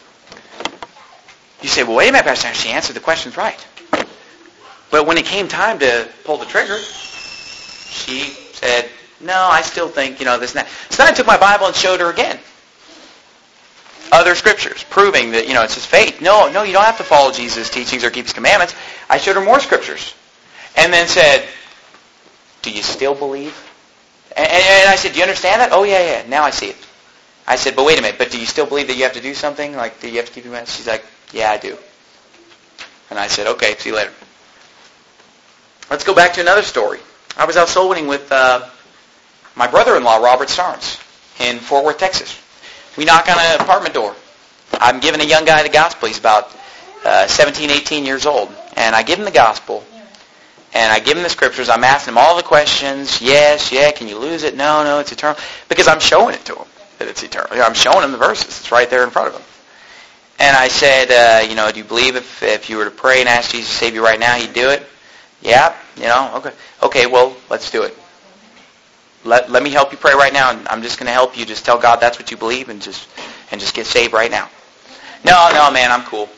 You say, well, wait a minute, Pastor. She answered the questions right. But when it came time to pull the trigger, she said, no, I still think, you know, this and that. So then I took my Bible and showed her again other scriptures proving that, you know, it's just faith. No, no, you don't have to follow Jesus' teachings or keep his commandments. I showed her more scriptures. And then said, do you still believe? And, and I said, do you understand that? Oh, yeah, yeah. Now I see it. I said, but wait a minute. But do you still believe that you have to do something? Like, do you have to keep your commandments? She's like, yeah, I do. And I said, okay, see you later. Let's go back to another story. I was out soul winning with uh, my brother-in-law, Robert Starnes, in Fort Worth, Texas. We knock on an apartment door. I'm giving a young guy the gospel. He's about uh, seventeen, eighteen years old. And I give him the gospel. And I give him the scriptures. I'm asking him all the questions. Yes, yeah, can you lose it? No, no, it's eternal. Because I'm showing it to him that it's eternal. I'm showing him the verses. It's right there in front of him. And I said, uh, you know, do you believe if, if you were to pray and ask Jesus to save you right now, he'd do it? Yeah, you know, okay. Okay, well, let's do it. Let let me help you pray right now, and I'm just going to help you. Just tell God that's what you believe, and just and just get saved right now. No, no, man, I'm cool.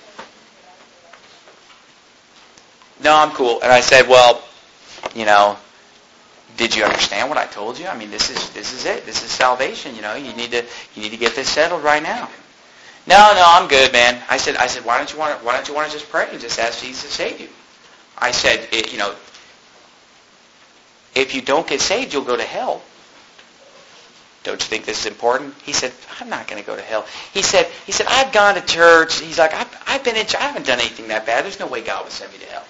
No, I'm cool. And I said, well, you know, did you understand what I told you? I mean, this is this is it. This is salvation. You know, you need to you need to get this settled right now. No, no, I'm good, man. I said, I said, why don't you want to, why don't you want to just pray and just ask Jesus to save you? I said, it, you know, if you don't get saved, you'll go to hell. Don't you think this is important? He said, I'm not going to go to hell. He said, he said, I've gone to church. He's like, I've, I've been in church. I haven't done anything that bad. There's no way God would send me to hell.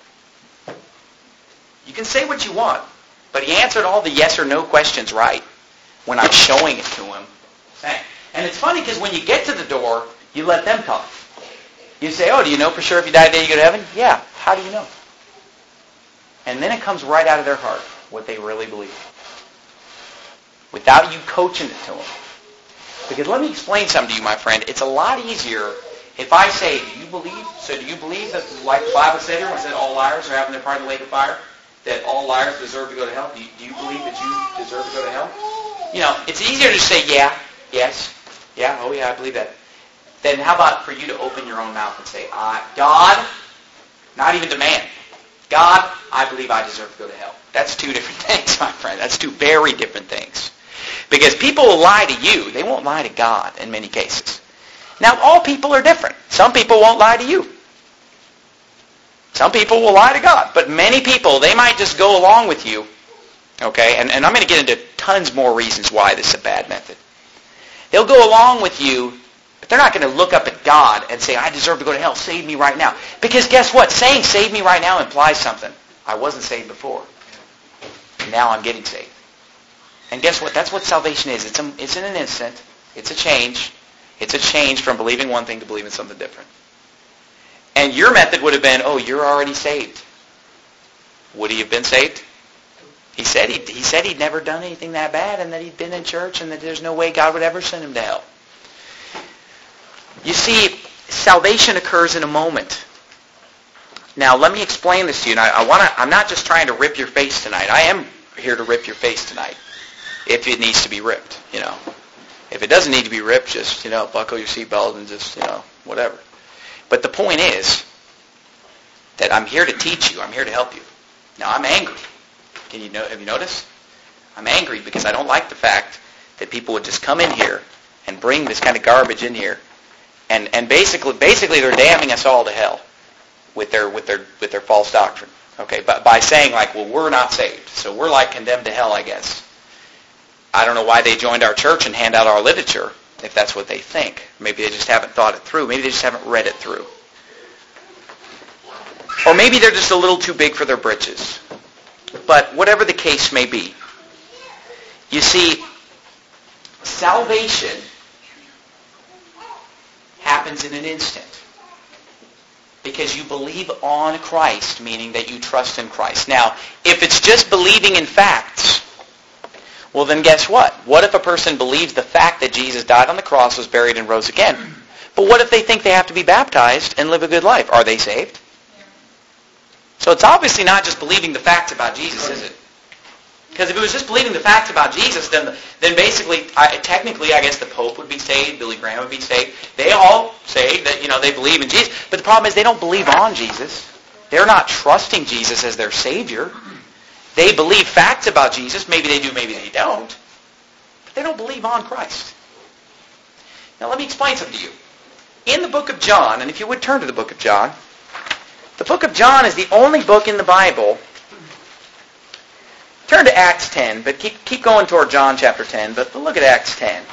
You can say what you want, but he answered all the yes or no questions right when I'm showing it to him. And it's funny because when you get to the door, you let them talk. You say, oh, do you know for sure if you die today you go to heaven? Yeah. How do you know? And then it comes right out of their heart what they really believe, without you coaching it to them. Because let me explain something to you, my friend. It's a lot easier if I say, do you believe? So do you believe that, like the Bible said here, when it said all liars are having their part in the lake of fire, that all liars deserve to go to hell? Do you, do you believe that you deserve to go to hell? You know, it's easier to say, yeah, yes, yeah, oh yeah, I believe that. Then how about for you to open your own mouth and say, I, God, not even to man, God, I believe I deserve to go to hell. That's two different things, my friend. That's two very different things. Because people will lie to you. They won't lie to God in many cases. Now, all people are different. Some people won't lie to you. Some people will lie to God. But many people, they might just go along with you. Okay? And, and I'm going to get into tons more reasons why this is a bad method. They'll go along with you, but they're not going to look up at God and say, I deserve to go to hell. Save me right now. Because guess what? Saying save me right now implies something. I wasn't saved before. Now I'm getting saved. And guess what? That's what salvation is. It's, a, it's in an instant. It's a change. It's a change from believing one thing to believing something different. And your method would have been, oh, you're already saved. Would he have been saved? He said he he said he'd never done anything that bad, and that he'd been in church, and that there's no way God would ever send him to hell. You see, salvation occurs in a moment. Now, let me explain this to you. And I, I want to. I'm not just trying to rip your face tonight. I am here to rip your face tonight, if it needs to be ripped. You know, if it doesn't need to be ripped, just you know, buckle your seatbelt and just you know, whatever. But the point is that I'm here to teach you. I'm here to help you. Now, I'm angry. Can you know? Have you noticed? I'm angry because I don't like the fact that people would just come in here and bring this kind of garbage in here, and and basically basically they're damning us all to hell with their with their with their false doctrine. Okay, but by saying like, well, we're not saved, so we're like condemned to hell, I guess. I don't know why they joined our church and hand out our literature if that's what they think. Maybe they just haven't thought it through. Maybe they just haven't read it through. Or maybe they're just a little too big for their britches. But whatever the case may be, you see, salvation happens in an instant. Because you believe on Christ, meaning that you trust in Christ. Now, if it's just believing in facts, well then guess what? What if a person believes the fact that Jesus died on the cross, was buried, and rose again? But what if they think they have to be baptized and live a good life? Are they saved? So it's obviously not just believing the facts about Jesus, is it? Because if it was just believing the facts about Jesus, then then basically, I, technically, I guess the Pope would be saved, Billy Graham would be saved. They all say that, you know, they believe in Jesus. But the problem is they don't believe on Jesus. They're not trusting Jesus as their Savior. They believe facts about Jesus. Maybe they do, maybe they don't. But they don't believe on Christ. Now let me explain something to you. In the book of John, and if you would turn to the book of John, the book of John is the only book in the Bible. Turn to Acts ten, but keep keep going toward John chapter ten, but look at Acts ten.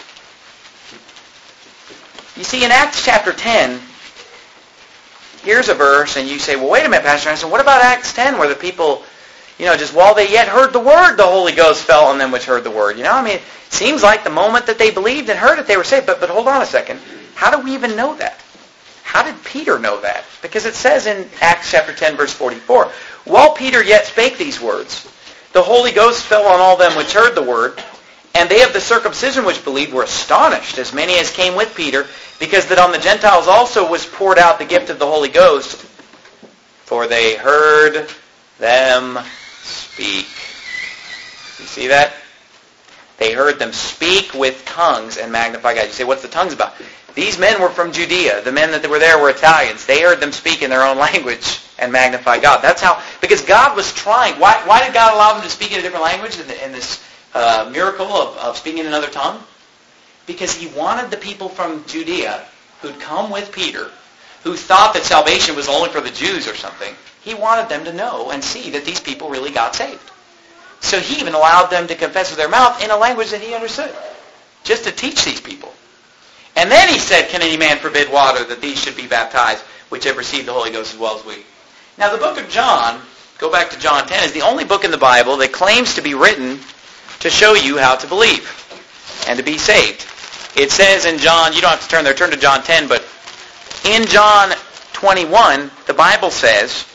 You see, in Acts chapter ten, here's a verse, and you say, well, wait a minute, Pastor Anderson, what about Acts ten, where the people, you know, just while they yet heard the word, the Holy Ghost fell on them which heard the word? You know, I mean, it seems like the moment that they believed and heard it, they were saved. But, but hold on a second. How do we even know that? How did Peter know that? Because it says in Acts chapter ten, verse forty-four, while Peter yet spake these words, the Holy Ghost fell on all them which heard the word, and they of the circumcision which believed were astonished, as many as came with Peter, because that on the Gentiles also was poured out the gift of the Holy Ghost, for they heard them speak. You see that? They heard them speak with tongues and magnify God. You say, what's the tongues about? These men were from Judea. The men that were there were Italians. They heard them speak in their own language and magnify God. That's how, because God was trying. Why, why did God allow them to speak in a different language in, the, in this uh, miracle of, of speaking in another tongue? Because he wanted the people from Judea who'd come with Peter, who thought that salvation was only for the Jews or something. He wanted them to know and see that these people really got saved. So he even allowed them to confess with their mouth in a language that he understood, just to teach these people. And then he said, can any man forbid water that these should be baptized, which have received the Holy Ghost as well as we? Now the book of John, go back to John ten, is the only book in the Bible that claims to be written to show you how to believe and to be saved. It says in John, you don't have to turn there, turn to John ten, but in John twenty-one, the Bible says,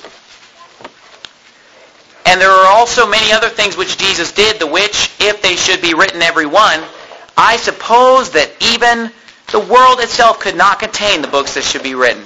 and there are also many other things which Jesus did, the which, if they should be written every one, I suppose that even the world itself could not contain the books that should be written.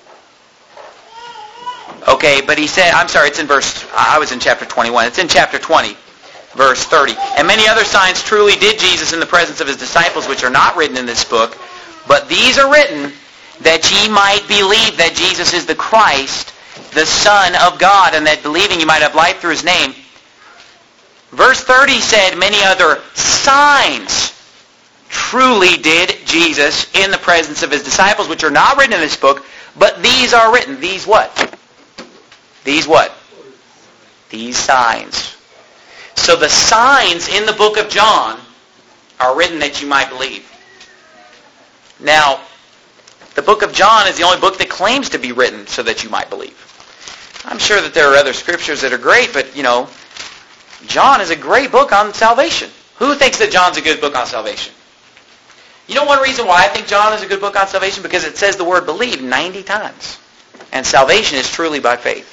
Okay, but he said, I'm sorry, it's in verse, I was in chapter twenty-one. It's in chapter twenty, verse thirty. And many other signs truly did Jesus in the presence of his disciples, which are not written in this book, but these are written that ye might believe that Jesus is the Christ, the Son of God, and that believing you might have life through his name. Verse thirty said, many other signs truly did Jesus in the presence of his disciples, which are not written in this book, but these are written. These what? These what? These signs. So the signs in the book of John are written that you might believe. Now, the book of John is the only book that claims to be written so that you might believe. I'm sure that there are other scriptures that are great, but, you know, John is a great book on salvation. Who thinks that John's a good book on salvation? You know one reason why I think John is a good book on salvation? Because it says the word believe ninety times. And salvation is truly by faith.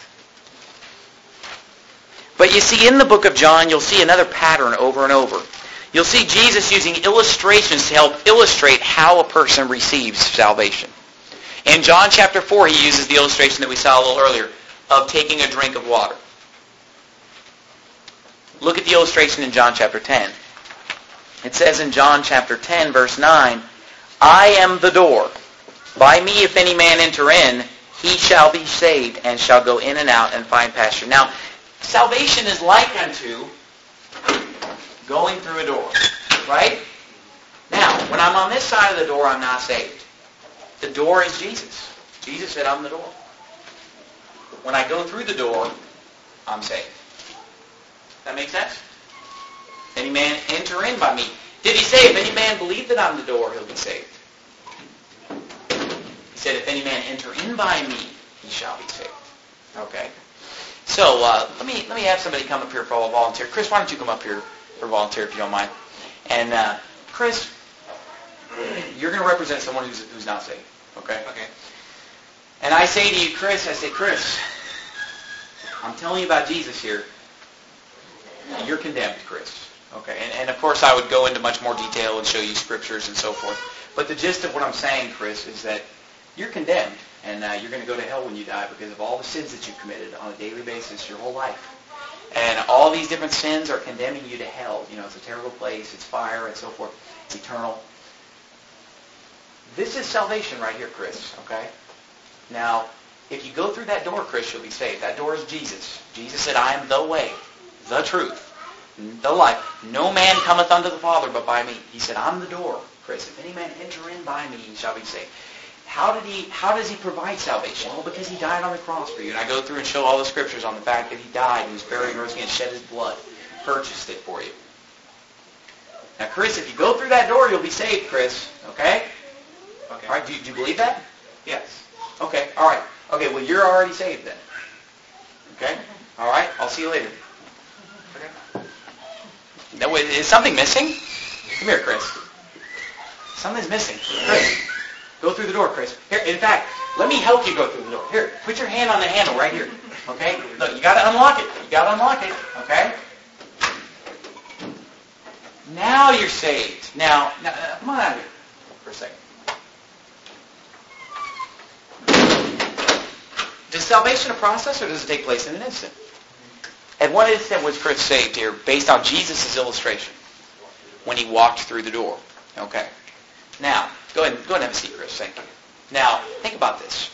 But you see, in the book of John, you'll see another pattern over and over. You'll see Jesus using illustrations to help illustrate how a person receives salvation. In John chapter four, he uses the illustration that we saw a little earlier of taking a drink of water. Look at the illustration in John chapter ten. It says in John chapter ten, verse nine, I am the door. By me, if any man enter in, he shall be saved, and shall go in and out and find pasture. Now, salvation is like unto going through a door, right? Now, when I'm on this side of the door, I'm not saved. The door is Jesus. Jesus said, I'm the door. When I go through the door, I'm saved. That make sense? If any man enter in by me. Did he say, if any man believe that I'm the door, he'll be saved? He said, if any man enter in by me, he shall be saved. Okay. So, uh, let me let me have somebody come up here for a volunteer. Chris, why don't you come up here for a volunteer if you don't mind? And uh, Chris, you're going to represent someone who's, who's not saved. Okay? Okay. And I say to you, Chris, I say, Chris, I'm telling you about Jesus here. You're condemned, Chris. Okay? And, and of course I would go into much more detail and show you scriptures and so forth. But the gist of what I'm saying, Chris, is that you're condemned. And uh, you're going to go to hell when you die because of all the sins that you've committed on a daily basis your whole life. And all these different sins are condemning you to hell. You know, it's a terrible place. It's fire and so forth. It's eternal. This is salvation right here, Chris, okay? Now, if you go through that door, Chris, you'll be saved. That door is Jesus. Jesus said, I am the way, the truth, the life. No man cometh unto the Father but by me. He said, I'm the door, Chris. If any man enter in by me, he shall be saved. How did he? How does he provide salvation? Well, because he died on the cross for you. And I go through and show all the scriptures on the fact that he died, he was buried, and rose again, shed his blood, purchased it for you. Now, Chris, if you go through that door, you'll be saved, Chris. Okay? Okay. All right. Do you, do you believe that? Yes. Okay. All right. Okay. Well, you're already saved then. Okay. All right. I'll see you later. Okay. No, is something missing? Come here, Chris. Something's missing, Chris. Go through the door, Chris. Here, in fact, let me help you go through the door. Here, put your hand on the handle right here. Okay? Look, you got to unlock it. You got to unlock it. Okay? Now you're saved. Now, now uh, come on out here for a second. Does salvation a process or does it take place in an instant? At one instant was Chris saved here based on Jesus' illustration when he walked through the door. Okay. Now, go ahead, go ahead and have a seat, Chris. Thank you. Now, think about this.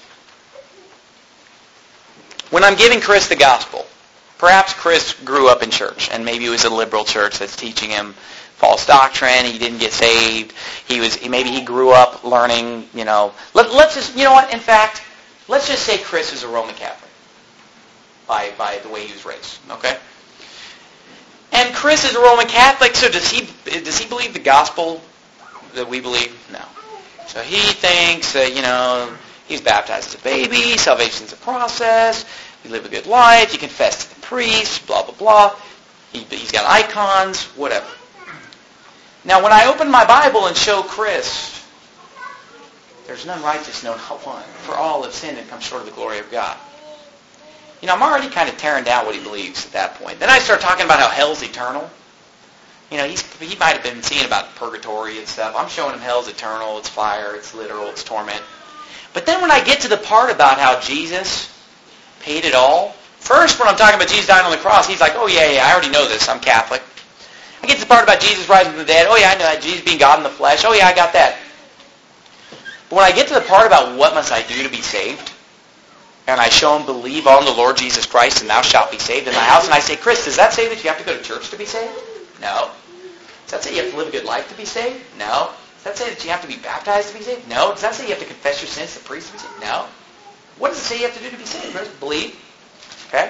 When I'm giving Chris the gospel, perhaps Chris grew up in church, and maybe it was a liberal church that's teaching him false doctrine. He didn't get saved. He was maybe he grew up learning. You know, let, let's just you know what? In fact, let's just say Chris is a Roman Catholic by by the way he was raised. Okay. And Chris is a Roman Catholic, so does he does he believe the gospel that we believe? No. So he thinks that, you know, he's baptized as a baby, salvation's a process, you live a good life, you confess to the priest, blah, blah, blah. He, he's got icons, whatever. Now, when I open my Bible and show Chris, there's none righteous, no, not one. For all have sinned and come short of the glory of God. You know, I'm already kind of tearing down what he believes at that point. Then I start talking about how hell's eternal. You know, he's, he might have been seeing about purgatory and stuff. I'm showing him hell's eternal, it's fire, it's literal, it's torment. But then when I get to the part about how Jesus paid it all, first when I'm talking about Jesus dying on the cross, he's like, oh yeah, yeah, I already know this, I'm Catholic. I get to the part about Jesus rising from the dead, oh yeah, I know that, Jesus being God in the flesh, oh yeah, I got that. But when I get to the part about what must I do to be saved, and I show him believe on the Lord Jesus Christ and thou shalt be saved in thy house, and I say, Chris, does that say that you have to go to church to be saved? No. Does that say you have to live a good life to be saved? No. Does that say that you have to be baptized to be saved? No. Does that say you have to confess your sins to the priest to be saved? No. What does it say you have to do to be saved? First, believe. Okay?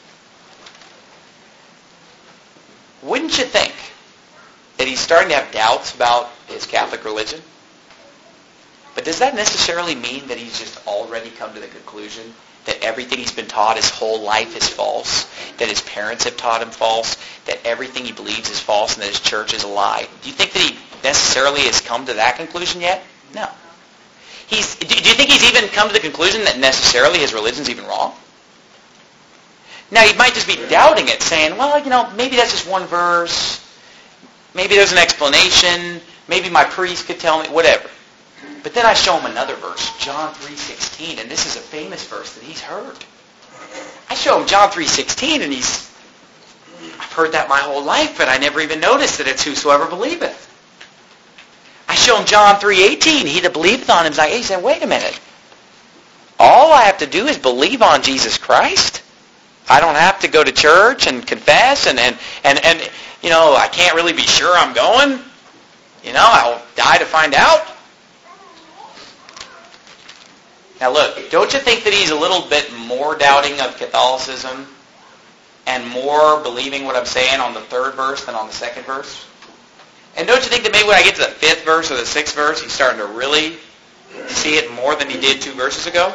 Wouldn't you think that he's starting to have doubts about his Catholic religion? But does that necessarily mean that he's just already come to the conclusion that everything he's been taught his whole life is false, that his parents have taught him false, that everything he believes is false, and that his church is a lie? Do you think that he necessarily has come to that conclusion yet? No. He's, do you think he's even come to the conclusion that necessarily his religion's even wrong? Now, he might just be doubting it, saying, well, you know, maybe that's just one verse, maybe there's an explanation, maybe my priest could tell me, whatever. But then I show him another verse, John three sixteen, and this is a famous verse that he's heard. I show him John three sixteen, and he's, I've heard that my whole life, but I never even noticed that it's whosoever believeth. I show him John three eighteen, he that believeth on him is like, he said, wait a minute. All I have to do is believe on Jesus Christ? I don't have to go to church and confess, and, and, and, and you know, I can't really be sure I'm going. You know, I'll die to find out. Now look, don't you think that he's a little bit more doubting of Catholicism and more believing what I'm saying on the third verse than on the second verse? And don't you think that maybe when I get to the fifth verse or the sixth verse, he's starting to really see it more than he did two verses ago?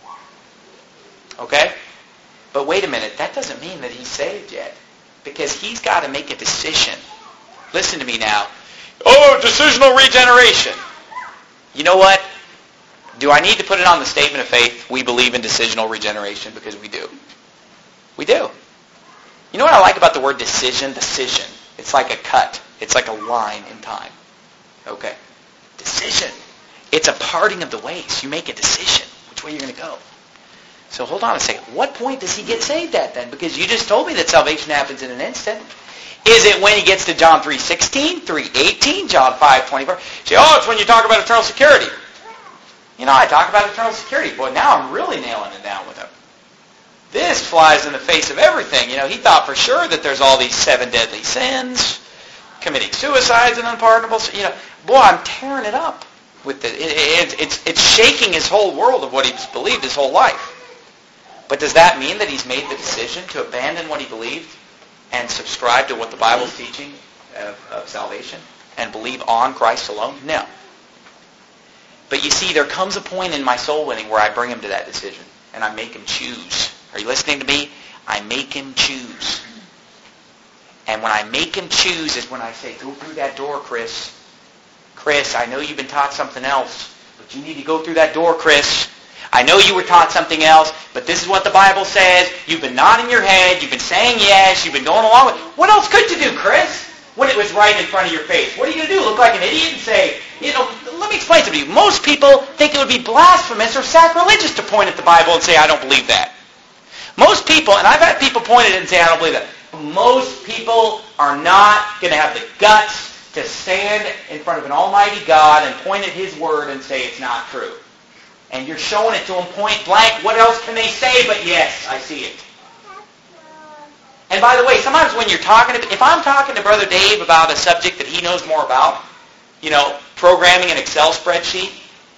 Okay? But wait a minute, that doesn't mean that he's saved yet. Because he's got to make a decision. Listen to me now. Oh, decisional regeneration. You know what? Do I need to put it on the statement of faith? We believe in decisional regeneration, because we do. We do. You know what I like about the word decision? Decision. It's like a cut. It's like a line in time. Okay. Decision. It's a parting of the ways. You make a decision which way you're going to go. So hold on a second. What point does he get saved at then? Because you just told me that salvation happens in an instant. Is it when he gets to John three sixteen, three eighteen, John five twenty-four? You say, oh, it's when you talk about eternal security. You know, I talk about eternal security. Boy, now I'm really nailing it down with him. This flies in the face of everything. You know, he thought for sure that there's all these seven deadly sins, committing suicides and unpardonable. You know, boy, I'm tearing it up with the. It, it, it's it's shaking his whole world of what he's believed his whole life. But does that mean that he's made the decision to abandon what he believed and subscribe to what the Bible's teaching of, of salvation and believe on Christ alone? No. But you see, there comes a point in my soul winning where I bring him to that decision and I make him choose. Are you listening to me? I make him choose. And when I make him choose is when I say, go through that door, Chris. Chris, I know you've been taught something else, but you need to go through that door, Chris. I know you were taught something else, but this is what the Bible says. You've been nodding your head. You've been saying yes. You've been going along with it. What else could you do, Chris, when it was right in front of your face? What are you going to do? Look like an idiot and say, you know, let me explain something to you. Most people think it would be blasphemous or sacrilegious to point at the Bible and say, I don't believe that. Most people, and I've had people point at it and say, I don't believe that. Most people are not going to have the guts to stand in front of an almighty God and point at his word and say it's not true. And you're showing it to them point blank. What else can they say but yes, I see it? And by the way, sometimes when you're talking to, if I'm talking to Brother Dave about a subject that he knows more about, you know, programming an Excel spreadsheet,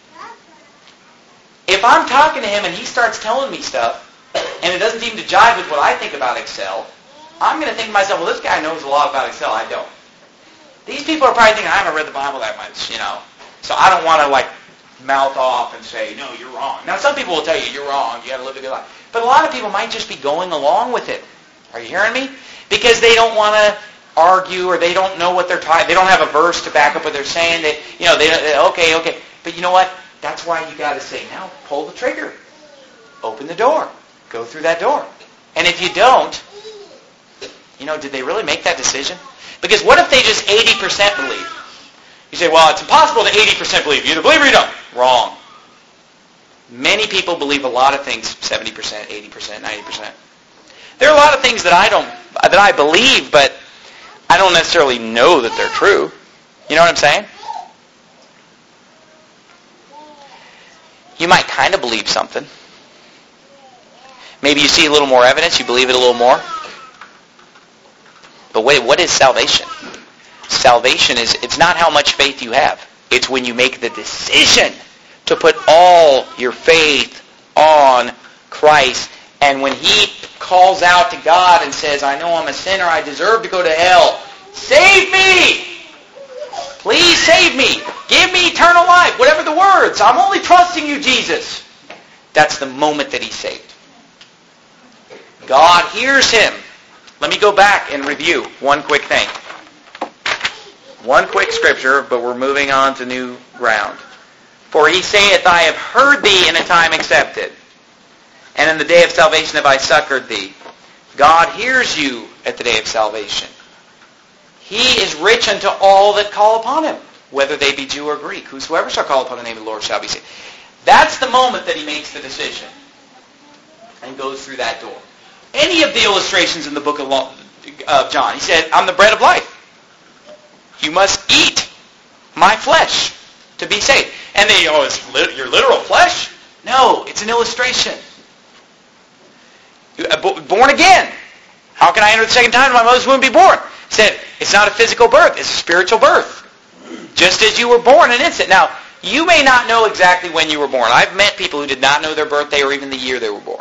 if I'm talking to him and he starts telling me stuff, and it doesn't seem to jive with what I think about Excel, I'm going to think to myself, well, this guy knows a lot about Excel. I don't. These people are probably thinking, I haven't read the Bible that much, you know, so I don't want to, like, mouth off and say, no, you're wrong. Now, some people will tell you, you're wrong, you got to live a good life. But a lot of people might just be going along with it. Are you hearing me? Because they don't want to argue or they don't know what they're talking. They don't have a verse to back up what they're saying. They, you know, they, they okay, okay. But you know what? That's why you got to say, now, pull the trigger. Open the door. Go through that door. And if you don't, you know, did they really make that decision? Because what if they just eighty percent believe? You say, well, it's impossible to eighty percent believe. You either believe or you don't. Wrong. Many people believe a lot of things, seventy percent, eighty percent, ninety percent. There are a lot of things that I don't, that I believe, but I don't necessarily know that they're true. You know what I'm saying? You might kind of believe something. Maybe you see a little more evidence, you believe it a little more. But wait, what is salvation? Salvation is, it's not how much faith you have. It's when you make the decision to put all your faith on Christ. And when he calls out to God and says, I know I'm a sinner, I deserve to go to hell. Save me! Please save me! Give me eternal life! Whatever the words. I'm only trusting you, Jesus. That's the moment that he's saved. God hears him. Let me go back and review one quick thing. One quick scripture, but we're moving on to new ground. For he saith, I have heard thee in a time accepted, and in the day of salvation have I succored thee. God hears you at the day of salvation. He is rich unto all that call upon him, whether they be Jew or Greek. Whosoever shall call upon the name of the Lord shall be saved. That's the moment that he makes the decision and goes through that door. Any of the illustrations in the book of, Law, of John, he said, I'm the bread of life. You must eat my flesh to be saved. And they, oh, it's lit- your literal flesh? No, it's an illustration. Born again. How can I enter the second time in my mother's womb and be born? He said, it's not a physical birth, it's a spiritual birth. Just as you were born an instant. Now, you may not know exactly when you were born. I've met people who did not know their birthday or even the year they were born.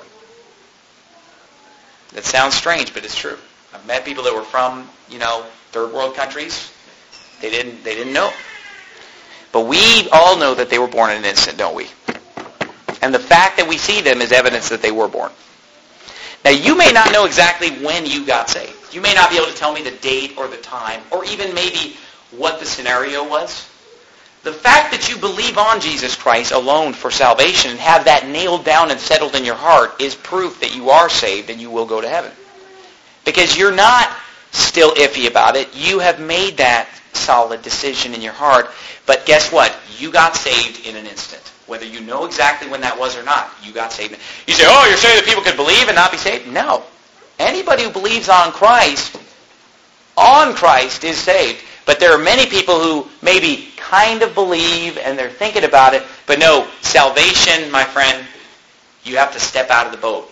That sounds strange, but it's true. I've met people that were from, you know, third world countries. They didn't they didn't know. But we all know that they were born in an instant, don't we? And the fact that we see them is evidence that they were born. Now, you may not know exactly when you got saved. You may not be able to tell me the date or the time, or even maybe what the scenario was? The fact that you believe on Jesus Christ alone for salvation and have that nailed down and settled in your heart is proof that you are saved and you will go to heaven. Because you're not still iffy about it. You have made that solid decision in your heart. But guess what? You got saved in an instant. Whether you know exactly when that was or not, you got saved. You say, oh, you're saying that people could believe and not be saved? No. Anybody who believes on Christ, on Christ is saved. But there are many people who maybe kind of believe and they're thinking about it. But no, salvation, my friend, you have to step out of the boat.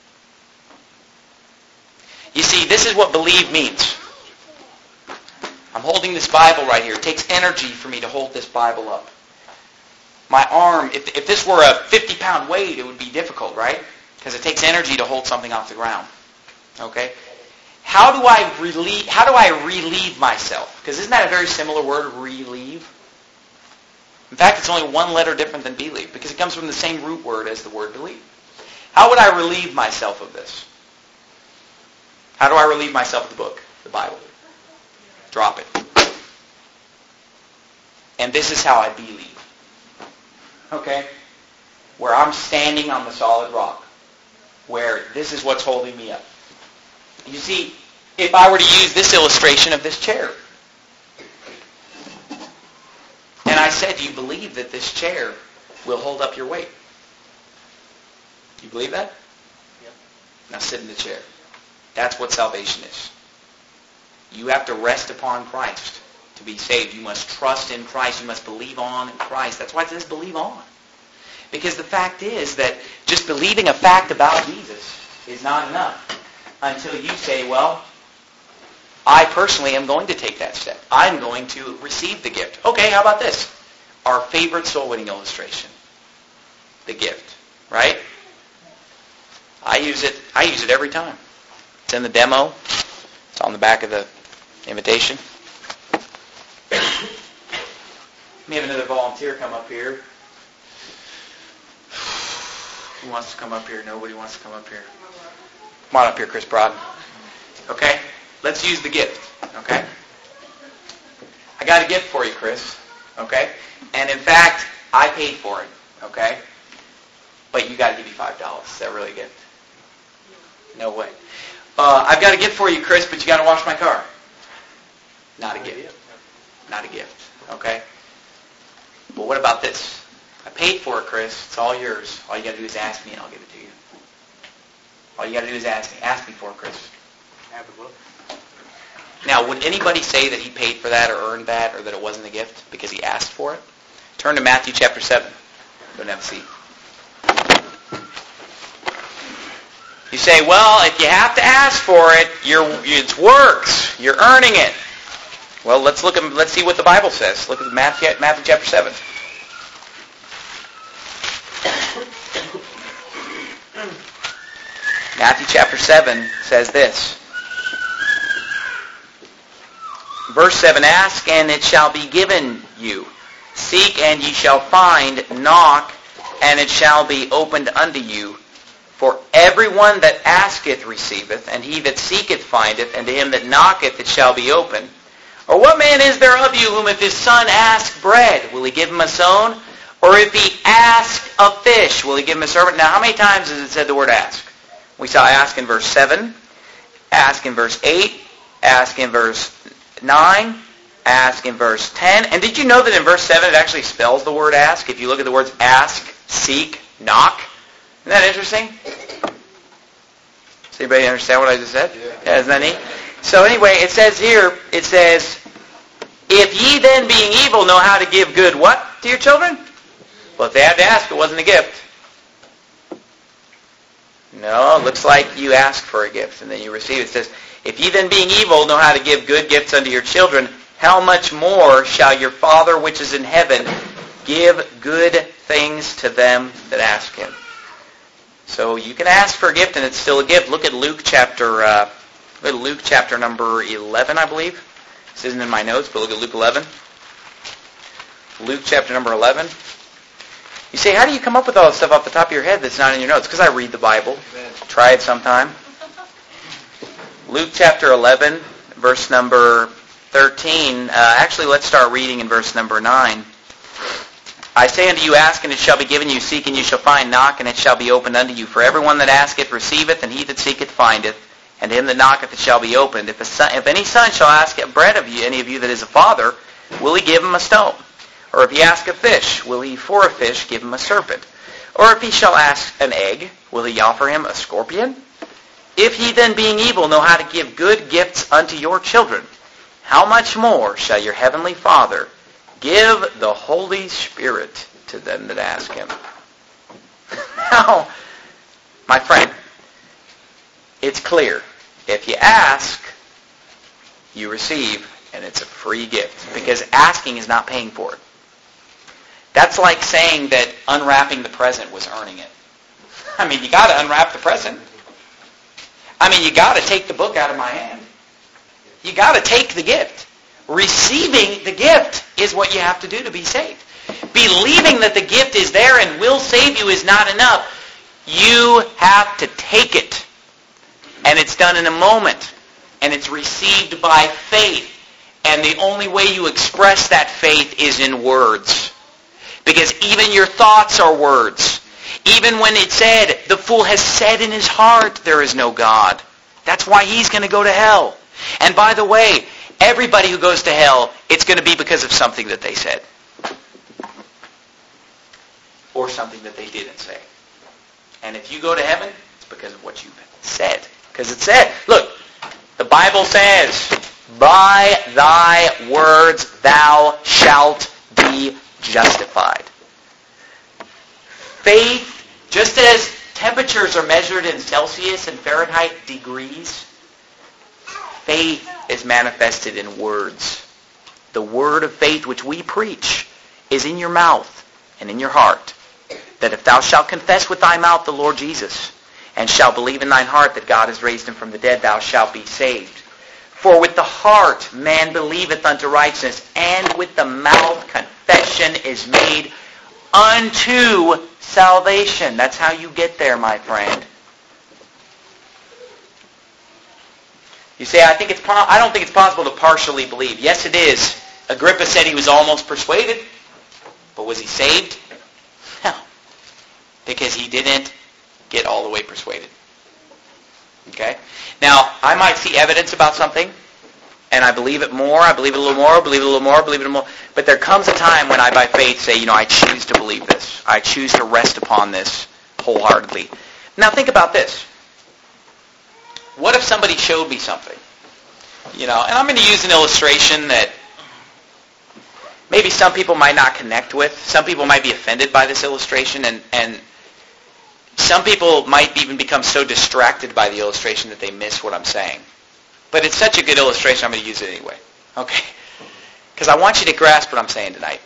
You see, this is what believe means. I'm holding this Bible right here. It takes energy for me to hold this Bible up. My arm, if, if this were a fifty-pound weight, it would be difficult, right? Because it takes energy to hold something off the ground. Okay? How do I relieve, how do I relieve myself? Because isn't that a very similar word, relieve? In fact, it's only one letter different than believe, because it comes from the same root word as the word believe. How would I relieve myself of this? How do I relieve myself of the book, the Bible? Drop it. And this is how I believe. Okay? Where I'm standing on the solid rock. Where this is what's holding me up. You see, if I were to use this illustration of this chair, and I said, do you believe that this chair will hold up your weight? You believe that? Yeah. Now sit in the chair. That's what salvation is. You have to rest upon Christ to be saved. You must trust in Christ. You must believe on Christ. That's why it says believe on. Because the fact is that just believing a fact about Jesus is not enough until you say, well, I personally am going to take that step. I'm going to receive the gift. Okay, how about this? Our favorite soul winning illustration. The gift. Right? I use it. I use it every time. It's in the demo. It's on the back of the invitation. We have another volunteer come up here. Who wants to come up here? Nobody wants to come up here. Come on up here, Chris Broad. Okay? Let's use the gift. Okay? I got a gift for you, Chris. Okay? And in fact, I paid for it. Okay? But you got to give me five dollars. Is that really a gift? No way. Uh, I've got a gift for you, Chris, but you got to wash my car. Not a gift. Not a gift. Okay? But what about this? I paid for it, Chris. It's all yours. All you got to do is ask me and I'll give it to you. All you got to do is ask me. Ask me for it, Chris. Have a book. Now, would anybody say that he paid for that or earned that or that it wasn't a gift because he asked for it? Turn to Matthew chapter seven. Don't have a seat. You say, well, if you have to ask for it, you're, it's works. You're earning it. Well, let's look at, let's see what the Bible says. Look at Matthew, Matthew chapter seven. Matthew chapter seven says this. Verse seven, ask and it shall be given you. Seek and ye shall find. Knock and it shall be opened unto you. For everyone that asketh receiveth, and he that seeketh findeth, and to him that knocketh it shall be opened. Or what man is there of you whom if his son ask bread, will he give him a stone? Or if he ask a fish, will he give him a serpent? Now, how many times has it said the word ask? We saw ask in verse seven, ask in verse eight, ask in verse nine, ask in verse ten. And did you know that in verse seven it actually spells the word ask? If you look at the words ask, seek, knock. Isn't that interesting? Does anybody understand what I just said? Yeah. Yeah, isn't that neat? So anyway, it says here, it says, if ye then being evil know how to give good what to your children? Well, if they had to ask, it wasn't a gift. No, it looks like you ask for a gift and then you receive it. It says, if ye then being evil know how to give good gifts unto your children, how much more shall your Father which is in heaven give good things to them that ask him? So you can ask for a gift and it's still a gift. Look at Luke chapter uh, look at Luke chapter number eleven, I believe. This isn't in my notes, but look at Luke eleven. Luke chapter number eleven. You say, how do you come up with all this stuff off the top of your head that's not in your notes? Because I read the Bible. Try it sometime. Luke chapter eleven, verse number thirteen, uh, actually let's start reading in verse number nine. I say unto you, ask, and it shall be given you. Seek, and you shall find. Knock, and it shall be opened unto you. For everyone that asketh receiveth, and he that seeketh findeth. And to him that knocketh it shall be opened. If, a son, if any son shall ask bread of you, any of you that is a father, will he give him a stone? Or if he ask a fish, will he for a fish give him a serpent? Or if he shall ask an egg, will he offer him a scorpion? If ye then, being evil, know how to give good gifts unto your children, how much more shall your heavenly Father give the Holy Spirit to them that ask him? Now, my friend, it's clear. If you ask, you receive, and it's a free gift. Because asking is not paying for it. That's like saying that unwrapping the present was earning it. I mean, you got to unwrap the present. I mean, you got to take the book out of my hand. You got to take the gift. Receiving the gift is what you have to do to be saved. Believing that the gift is there and will save you is not enough. You have to take it. And it's done in a moment. And it's received by faith. And the only way you express that faith is in words. Because even your thoughts are words. Even when it said, the fool has said in his heart, there is no God. That's why he's going to go to hell. And by the way, everybody who goes to hell, it's going to be because of something that they said. Or something that they didn't say. And if you go to heaven, it's because of what you said. Because it said, look, the Bible says, by thy words thou shalt be justified. Faith, just as temperatures are measured in Celsius and Fahrenheit degrees, faith is manifested in words. The word of faith which we preach is in your mouth and in your heart. That if thou shalt confess with thy mouth the Lord Jesus, and shalt believe in thine heart that God has raised him from the dead, thou shalt be saved. For with the heart man believeth unto righteousness, and with the mouth confession is made unto salvation. That's how you get there, my friend. You say, I think it's po- I don't think it's possible to partially believe. Yes, it is. Agrippa said he was almost persuaded, but was he saved? No, because he didn't get all the way persuaded. Okay? Now, I might see evidence about something, and I believe it more, I believe it a little more, believe it a little more, believe it a little more. But there comes a time when I, by faith, say, you know, I choose to believe this. I choose to rest upon this wholeheartedly. Now, think about this. What if somebody showed me something? You know, and I'm going to use an illustration that maybe some people might not connect with. Some people might be offended by this illustration, and, and some people might even become so distracted by the illustration that they miss what I'm saying. But it's such a good illustration, I'm going to use it anyway. Okay? Because I want you to grasp what I'm saying tonight.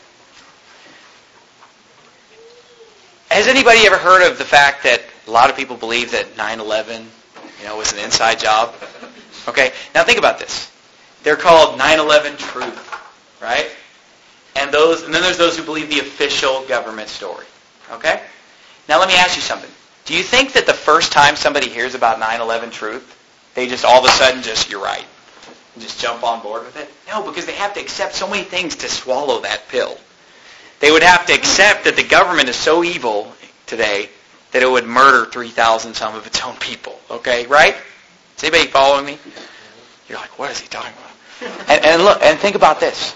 Has anybody ever heard of the fact that a lot of people believe that nine eleven, you know, was an inside job? Okay? Now think about this. They're called nine eleven Truth, right? And those, and then there's those who believe the official government story. Okay? Now let me ask you something. Do you think that the first time somebody hears about nine eleven Truth, they just all of a sudden just, you're right, just jump on board with it? No, because they have to accept so many things to swallow that pill. They would have to accept that the government is so evil today that it would murder three thousand some of its own people. Okay, right? Is anybody following me? You're like, what is he talking about? and, and look, and think about this.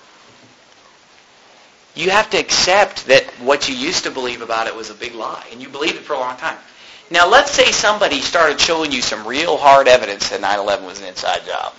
You have to accept that what you used to believe about it was a big lie, and you believed it for a long time. Now, let's say somebody started showing you some real hard evidence that nine eleven was an inside job.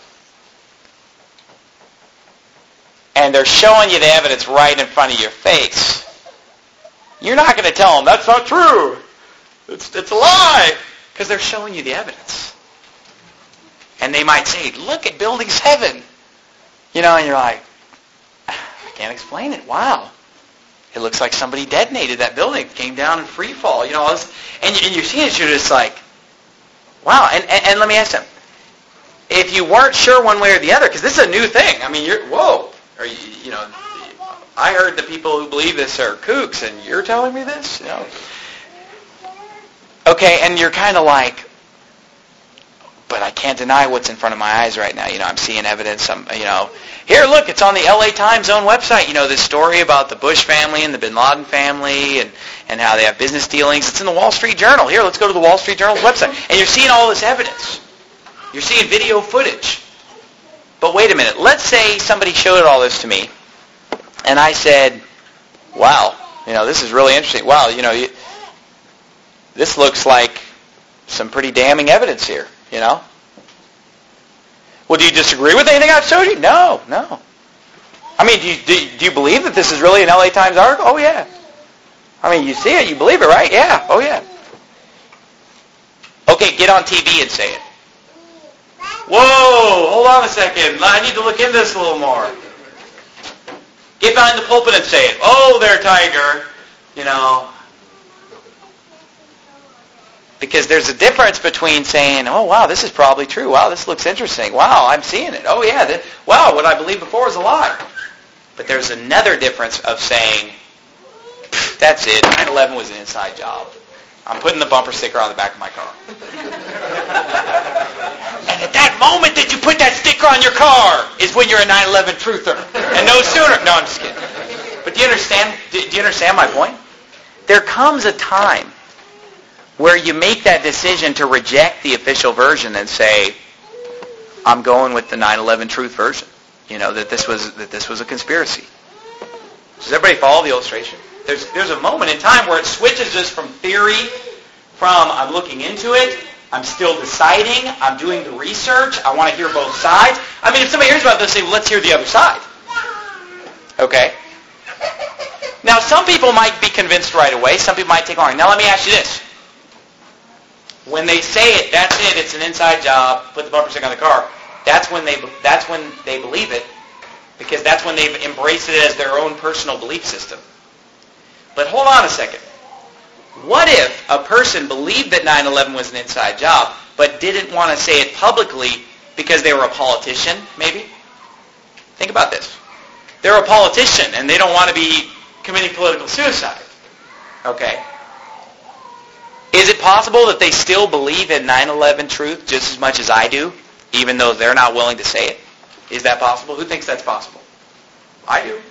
And they're showing you the evidence right in front of your face. You're not going to tell them, that's not true. It's, it's a lie. Because they're showing you the evidence. And they might say, look at Building seven. You know, and you're like, I can't explain it. Wow. It looks like somebody detonated that building. It came down in free fall. You know, and, and you're seeing it, you're just like, wow. And, and, and let me ask them, if you weren't sure one way or the other, because this is a new thing. I mean, you're, whoa. Or, you, you know, I heard the people who believe this are kooks, and you're telling me this? You know? Okay, and you're kind of like, but I can't deny what's in front of my eyes right now. You know, I'm seeing evidence. I'm, you know, here, look, it's on the L A Times own website. You know, this story about the Bush family and the Bin Laden family and, and how they have business dealings. It's in the Wall Street Journal. Here, let's go to the Wall Street Journal's website. And you're seeing all this evidence. You're seeing video footage. But wait a minute. Let's say somebody showed all this to me, and I said, wow, you know, this is really interesting. Wow, you know, you, this looks like some pretty damning evidence here, you know. Well, do you disagree with anything I've showed you? No, no. I mean, do you, do, you, do you believe that this is really an L A Times article? Oh, yeah. I mean, you see it, you believe it, right? Yeah, oh, yeah. Okay, get on T V and say it. Whoa, hold on a second. I need to look into this a little more. Get behind the pulpit and say it. Oh, there, Tiger. You know. Because there's a difference between saying, oh, wow, this is probably true. Wow, this looks interesting. Wow, I'm seeing it. Oh, yeah. That, wow, what I believed before was a lie. But there's another difference of saying, that's it. nine eleven was an inside job. I'm putting the bumper sticker on the back of my car. And at that moment that you put that sticker on your car is when you're a nine eleven truther. And no sooner. No, I'm just kidding. But do you understand? Do you understand my point? There comes a time where you make that decision to reject the official version and say, I'm going with the nine eleven truth version. You know, that this was that this was a conspiracy. Does everybody follow the illustration? There's there's a moment in time where it switches us from theory, from I'm looking into it, I'm still deciding, I'm doing the research, I want to hear both sides. I mean, if somebody hears about this, they say, well, let's hear the other side. Okay? Now, some people might be convinced right away. Some people might take long. Now, let me ask you this. When they say it, that's it, it's an inside job, put the bumper sticker on the car, that's when they that's when they believe it, because that's when they've embraced it as their own personal belief system. But hold on a second. What if a person believed that nine eleven was an inside job, but didn't want to say it publicly because they were a politician, maybe? Think about this. They're a politician, and they don't want to be committing political suicide. Okay. Is it possible that they still believe in nine eleven truth just as much as I do, even though they're not willing to say it? Is that possible? Who thinks that's possible? I do.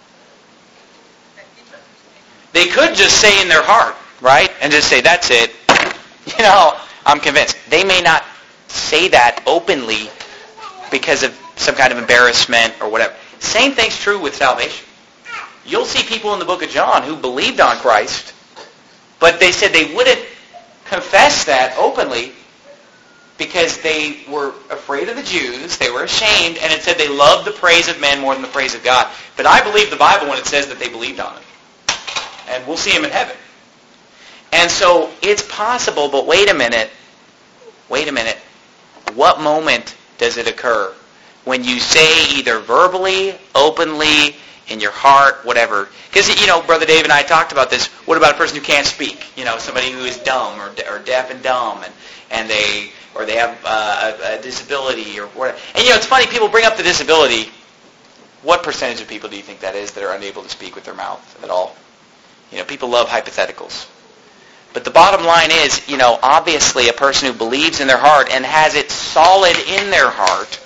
They could just say in their heart, right? And just say, that's it. You know, I'm convinced. They may not say that openly because of some kind of embarrassment or whatever. Same thing's true with salvation. You'll see people in the book of John who believed on Christ, but they said they wouldn't confess that openly because they were afraid of the Jews, they were ashamed, and it said they loved the praise of men more than the praise of God. But I believe the Bible when it says that they believed on Him. And we'll see Him in heaven. And so it's possible, but wait a minute. Wait a minute. What moment does it occur? When you say either verbally, openly, in your heart, whatever. Because, you know, Brother Dave and I talked about this. What about a person who can't speak? You know, somebody who is dumb or, or deaf and dumb, and, and they or they have uh, a, a disability or whatever. And, you know, it's funny, people bring up the disability. What percentage of people do you think that is that are unable to speak with their mouth at all? You know, people love hypotheticals. But the bottom line is, you know, obviously a person who believes in their heart and has it solid in their heart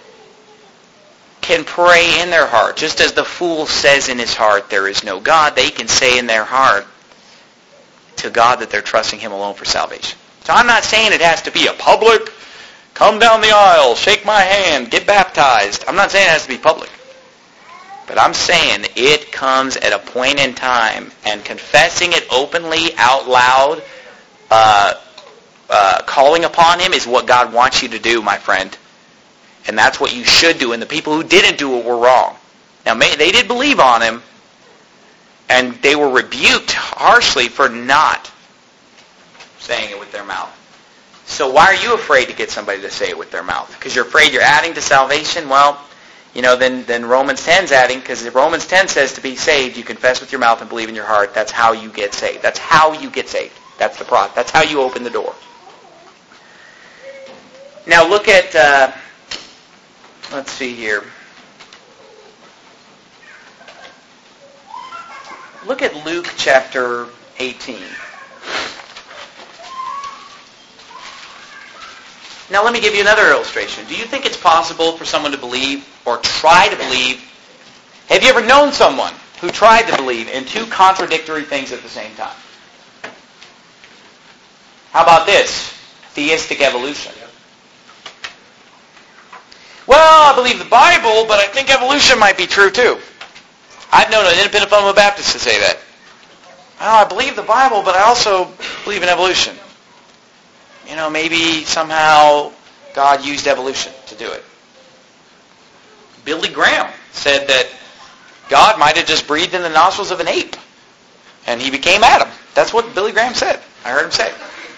can pray in their heart. Just as the fool says in his heart, there is no God, they can say in their heart to God that they're trusting Him alone for salvation. So I'm not saying it has to be a public, come down the aisle, shake my hand, get baptized. I'm not saying it has to be public. But I'm saying it comes at a point in time, and confessing it openly, out loud, uh, uh, calling upon Him is what God wants you to do, my friend. And that's what you should do. And the people who didn't do it were wrong. Now, may, they did believe on Him, and they were rebuked harshly for not saying it with their mouth. So why are you afraid to get somebody to say it with their mouth? Because you're afraid you're adding to salvation? Well, you know, then, then Romans ten's adding, because Romans ten says to be saved, you confess with your mouth and believe in your heart. That's how you get saved. That's how you get saved. That's the process. That's how you open the door. Now look at, uh, let's see here. Look at Luke chapter eighteen. Now let me give you another illustration. Do you think it's possible for someone to believe or try to believe? Have you ever known someone who tried to believe in two contradictory things at the same time? How about this? Theistic evolution. Well, I believe the Bible, but I think evolution might be true too. I've known an independent fundamental Baptist to say that. Well, I believe the Bible, but I also believe in evolution. You know, maybe somehow God used evolution to do it. Billy Graham said that God might have just breathed in the nostrils of an ape, and he became Adam. That's what Billy Graham said. I heard him say.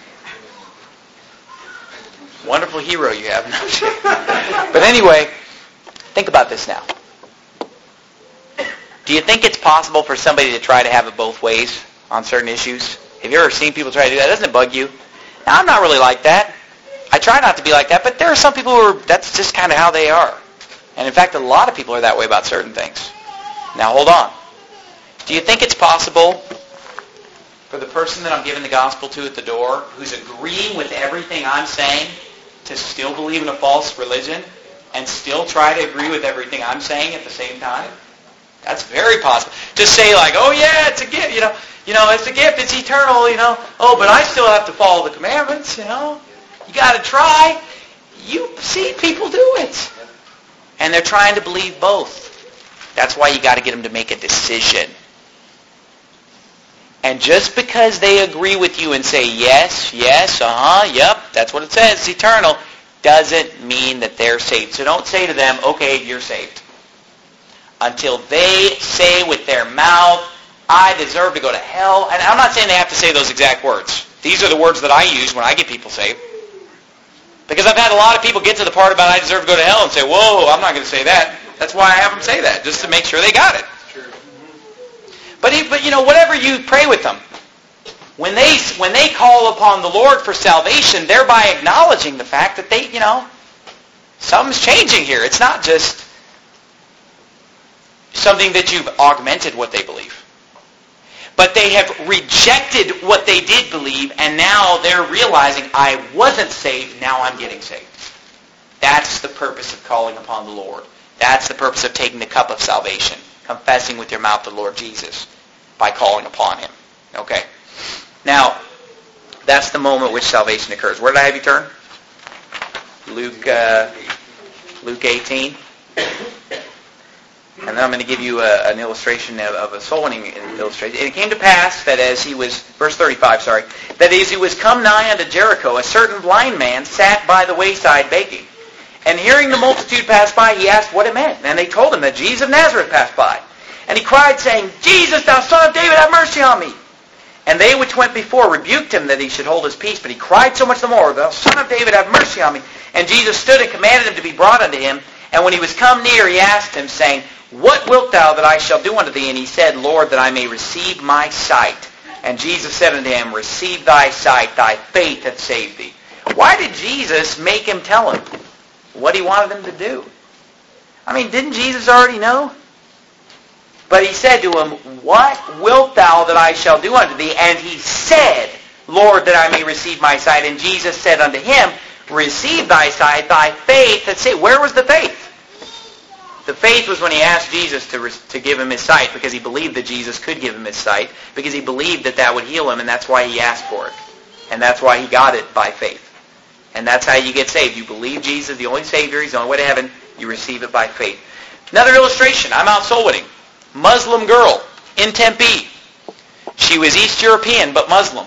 Wonderful hero you have. But anyway, think about this now. Do you think it's possible for somebody to try to have it both ways on certain issues? Have you ever seen people try to do that? Doesn't it bug you? Now, I'm not really like that. I try not to be like that, but there are some people who are, that's just kind of how they are. And in fact, a lot of people are that way about certain things. Now, hold on. Do you think it's possible for the person that I'm giving the gospel to at the door, who's agreeing with everything I'm saying, to still believe in a false religion and still try to agree with everything I'm saying at the same time? That's very possible. Just say like, oh yeah, it's a gift, you know, you know, it's a gift, it's eternal, you know. Oh, but I still have to follow the commandments, you know. You got to try. You see people do it. And they're trying to believe both. That's why you got to get them to make a decision. And just because they agree with you and say, yes, yes, uh-huh, yep, that's what it says, it's eternal, doesn't mean that they're saved. So don't say to them, okay, you're saved. Until they say with their mouth, I deserve to go to hell. And I'm not saying they have to say those exact words. These are the words that I use when I get people saved. Because I've had a lot of people get to the part about I deserve to go to hell and say, whoa, I'm not going to say that. That's why I have them say that, just to make sure they got it. But, but you know, whatever you pray with them, when they when they call upon the Lord for salvation, thereby acknowledging the fact that they, you know, something's changing here. It's not just something that you've augmented what they believe. But they have rejected what they did believe, and now they're realizing, I wasn't saved, now I'm getting saved. That's the purpose of calling upon the Lord. That's the purpose of taking the cup of salvation, confessing with your mouth the Lord Jesus by calling upon Him. Okay? Now, that's the moment which salvation occurs. Where did I have you turn? Luke, uh, Luke eighteen. And then I'm going to give you a, an illustration of, of a soul winning illustration. And it came to pass that as he was, verse thirty-five, sorry, that as he was come nigh unto Jericho, a certain blind man sat by the wayside begging. And hearing the multitude pass by, he asked what it meant. And they told him that Jesus of Nazareth passed by. And he cried, saying, Jesus, thou son of David, have mercy on me. And they which went before rebuked him that he should hold his peace. But he cried so much the more, Thou son of David, have mercy on me. And Jesus stood and commanded him to be brought unto him. And when he was come near, he asked him, saying, What wilt thou that I shall do unto thee? And he said, Lord, that I may receive my sight. And Jesus said unto him, Receive thy sight, thy faith hath saved thee. Why did Jesus make him tell him what he wanted him to do? I mean, didn't Jesus already know? But he said to him, What wilt thou that I shall do unto thee? And he said, Lord, that I may receive my sight. And Jesus said unto him, Receive thy sight, thy faith hath saved. Where was the faith? The faith was when he asked Jesus to, to give him his sight, because he believed that Jesus could give him his sight, because he believed that that would heal him, and that's why he asked for it. And that's why he got it by faith. And that's how you get saved. You believe Jesus is the only Savior, He's the only way to heaven, you receive it by faith. Another illustration, I'm out soul winning. Muslim girl in Tempe. She was East European, but Muslim.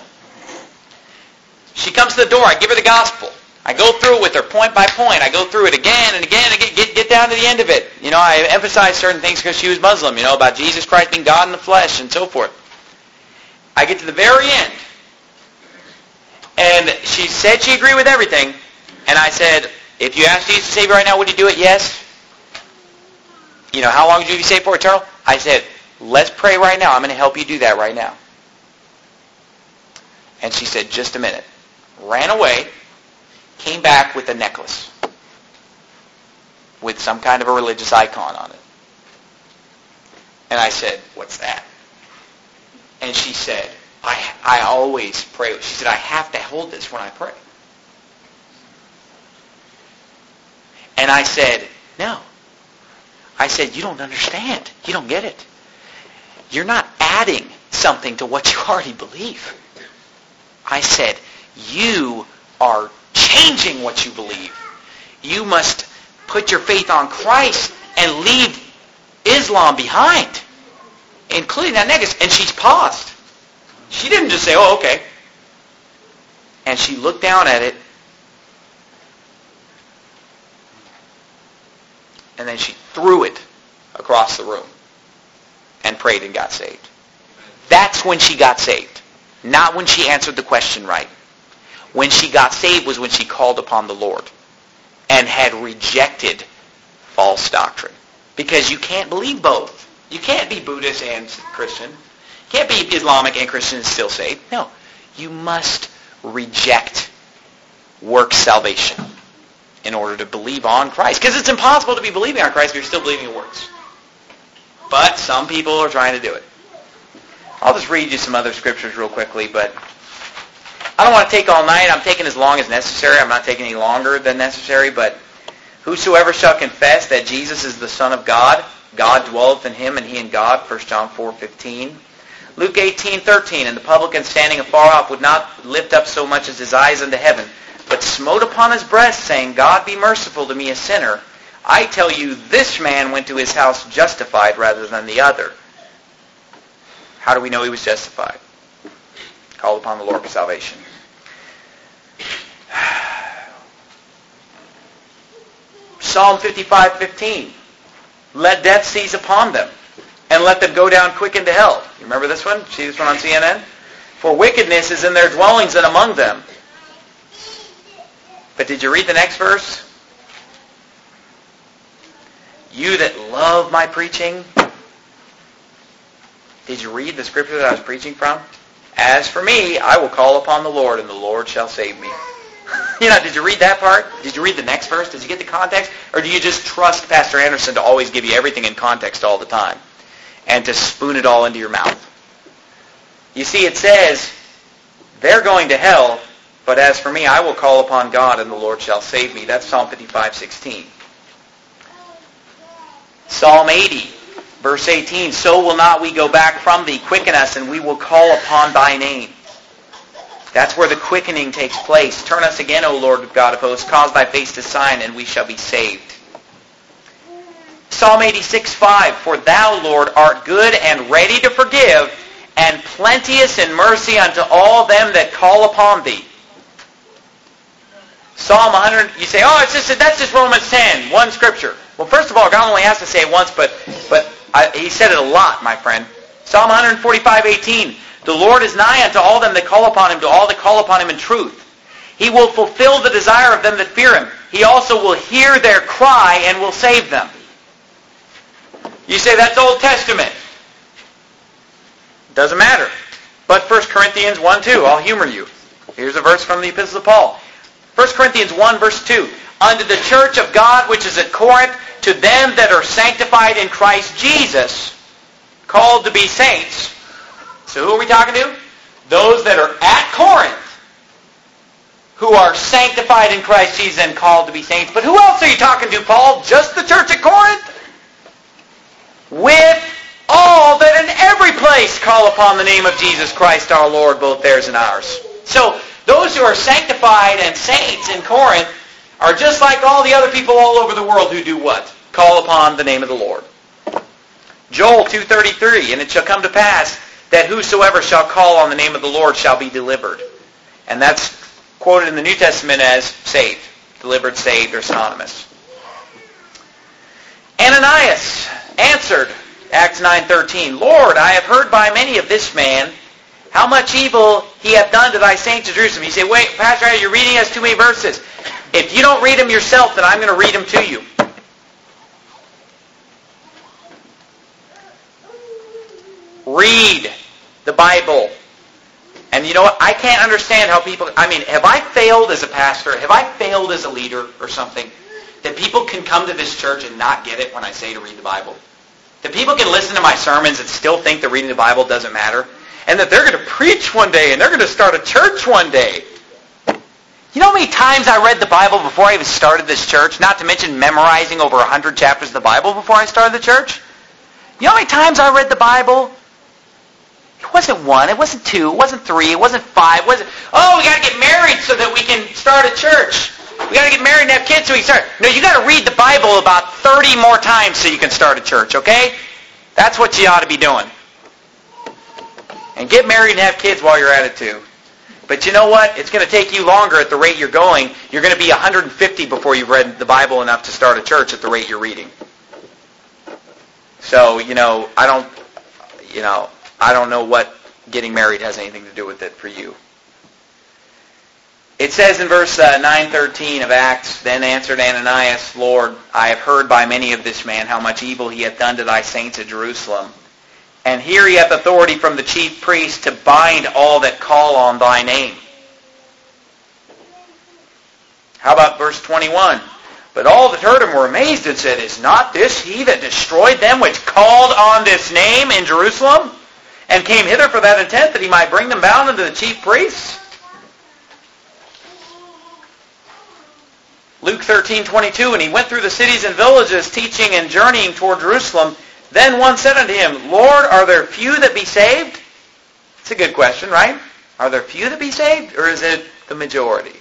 She comes to the door, I give her the gospel. I go through it with her point by point. I go through it again and again and get, get, get down to the end of it. You know, I emphasize certain things because she was Muslim, you know, about Jesus Christ being God in the flesh and so forth. I get to the very end. And she said she agreed with everything. And I said, if you ask Jesus to save you right now, would you do it? Yes. You know, how long would you be saved for? Eternal? I said, let's pray right now. I'm going to help you do that right now. And she said, just a minute. Ran away. Came back with a necklace with some kind of a religious icon on it. And I said, what's that? And she said, I I always pray. She said, I have to hold this when I pray. And I said, no. I said, you don't understand. You don't get it. You're not adding something to what you already believe. I said, you are changing what you believe. You must put your faith on Christ and leave Islam behind, including that negative. And she's paused. She didn't just say, oh, okay. And she looked down at it, and then she threw it across the room and prayed and got saved. That's when she got saved. Not when she answered the question right. When she got saved was when she called upon the Lord and had rejected false doctrine. Because you can't believe both. You can't be Buddhist and Christian. You can't be Islamic and Christian and still saved. No. You must reject work salvation in order to believe on Christ. Because it's impossible to be believing on Christ if you're still believing in works. But some people are trying to do it. I'll just read you some other scriptures real quickly, but I don't want to take all night. I'm taking as long as necessary. I'm not taking any longer than necessary, but whosoever shall confess that Jesus is the Son of God, God dwelleth in him and he in God, First John four fifteen. Luke eighteen thirteen, and the publican standing afar off would not lift up so much as his eyes unto heaven, but smote upon his breast, saying, God be merciful to me a sinner. I tell you, this man went to his house justified rather than the other. How do we know he was justified? Called upon the Lord for salvation. Psalm fifty-five fifteen. Let death seize upon them, and let them go down quick into hell. You remember this one? See this one on C N N? For wickedness is in their dwellings and among them. But did you read the next verse? You that love my preaching. Did you read the scripture that I was preaching from? As for me, I will call upon the Lord, and the Lord shall save me. You know, did you read that part? Did you read the next verse? Did you get the context? Or do you just trust Pastor Anderson to always give you everything in context all the time and to spoon it all into your mouth? You see, it says, they're going to hell, but as for me, I will call upon God, and the Lord shall save me. That's Psalm fifty-five sixteen. Psalm eighty, verse eighteen, so will not we go back from thee. Quicken us, and we will call upon thy name. That's where the quickening takes place. Turn us again, O Lord God of hosts. Cause thy face to shine, and we shall be saved. Psalm eighty-six five, for thou, Lord, art good and ready to forgive, and plenteous in mercy unto all them that call upon thee. Psalm one hundred, you say, oh, it's just that's just Romans ten, one scripture. Well, first of all, God only has to say it once, but but I, he said it a lot, my friend. Psalm one forty-five eighteen, the Lord is nigh unto all them that call upon him, to all that call upon him in truth. He will fulfill the desire of them that fear him. He also will hear their cry and will save them. You say that's Old Testament. Doesn't matter. But First Corinthians one two, I'll humor you. Here's a verse from the Epistle of Paul. First Corinthians one verse two. Unto the church of God which is at Corinth, to them that are sanctified in Christ Jesus, called to be saints. So who are we talking to? Those that are at Corinth, who are sanctified in Christ Jesus and called to be saints. But who else are you talking to, Paul? Just the church at Corinth? With all that in every place call upon the name of Jesus Christ our Lord, both theirs and ours. So those who are sanctified and saints in Corinth are just like all the other people all over the world who do what? Call upon the name of the Lord. Joel two thirty-three, and it shall come to pass that whosoever shall call on the name of the Lord shall be delivered. And that's quoted in the New Testament as saved. Delivered, saved, or synonymous. Ananias answered, Acts nine thirteen, Lord, I have heard by many of this man how much evil he hath done to thy saints of Jerusalem. You say, wait, Pastor, you're reading us too many verses. If you don't read them yourself, then I'm going to read them to you. Read the Bible. And you know what? I can't understand how people... I mean, have I failed as a pastor? Have I failed as a leader or something? That people can come to this church and not get it when I say to read the Bible? That people can listen to my sermons and still think that reading the Bible doesn't matter? And that they're going to preach one day and they're going to start a church one day? You know how many times I read the Bible before I even started this church? Not to mention memorizing over a hundred chapters of the Bible before I started the church? You know how many times I read the Bible? It wasn't one, it wasn't two, it wasn't three, it wasn't five, it wasn't, oh, we got to get married so that we can start a church. We got to get married and have kids so we can start. No, you got to read the Bible about thirty more times so you can start a church, okay? That's what you ought to be doing. And get married and have kids while you're at it too. But you know what? It's going to take you longer at the rate you're going. You're going to be one hundred fifty before you've read the Bible enough to start a church at the rate you're reading. So, you know, I don't, you know, I don't know what getting married has anything to do with it for you. It says in verse uh, nine thirteen of Acts, Then answered Ananias, Lord, I have heard by many of this man how much evil he hath done to thy saints at Jerusalem. And here he hath authority from the chief priest to bind all that call on thy name. How about verse twenty-one? But all that heard him were amazed and said, Is not this he that destroyed them which called on this name in Jerusalem, and came hither for that intent, that he might bring them bound unto the chief priests? Luke thirteen twenty-two, And he went through the cities and villages, teaching and journeying toward Jerusalem. Then one said unto him, Lord, are there few that be saved? It's a good question, right? Are there few that be saved, or is it the majority?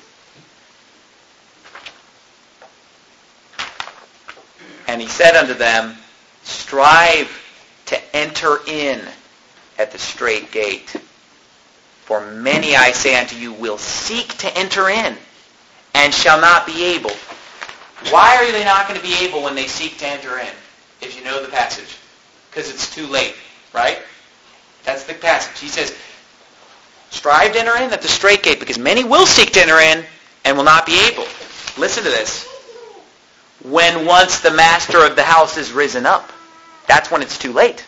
And he said unto them, Strive to enter in at the strait gate. For many, I say unto you, will seek to enter in, and shall not be able. Why are they not going to be able when they seek to enter in? If you know the passage. Because it's too late, right? That's the passage. He says, Strive to enter in at the strait gate, because many will seek to enter in and will not be able. Listen to this. When once the master of the house is risen up, that's when it's too late.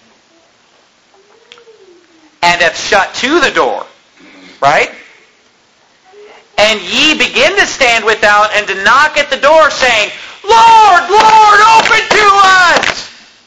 And hath shut to the door, right? And ye begin to stand without and to knock at the door, saying, Lord, Lord, open to us!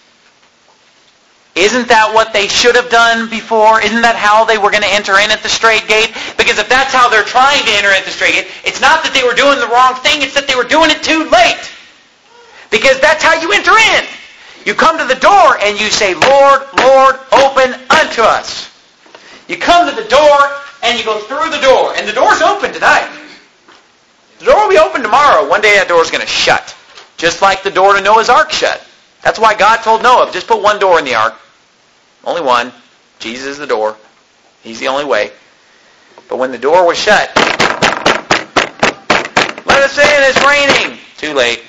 Isn't that what they should have done before? Isn't that how they were going to enter in at the strait gate? Because if that's how they're trying to enter at the strait gate, it's not that they were doing the wrong thing, it's that they were doing it too late. Because that's how you enter in. You come to the door and you say, Lord, Lord, open unto us. You come to the door and you go through the door. And the door's open tonight. The door will be open tomorrow. One day that door's going to shut. Just like the door to Noah's Ark shut. That's why God told Noah, just put one door in the ark. Only one. Jesus is the door. He's the only way. But when the door was shut, let us in, it's raining. Too late.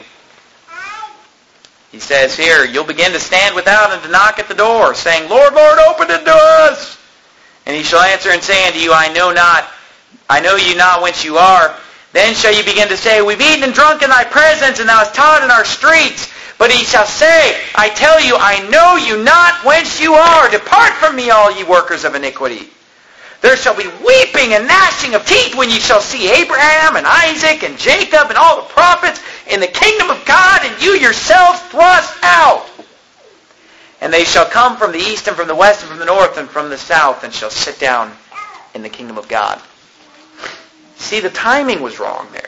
He says here, you'll begin to stand without and to knock at the door, saying, Lord, Lord, open it to us. And he shall answer and say unto you, I know not, I know you not whence you are. Then shall you begin to say, We've eaten and drunk in thy presence, and thou hast taught in our streets. But he shall say, I tell you, I know you not whence you are. Depart from me, all ye workers of iniquity. There shall be weeping and gnashing of teeth when ye shall see Abraham and Isaac and Jacob and all the prophets in the kingdom of God, and you yourselves thrust out. And they shall come from the east and from the west and from the north and from the south, and shall sit down in the kingdom of God. See, the timing was wrong there.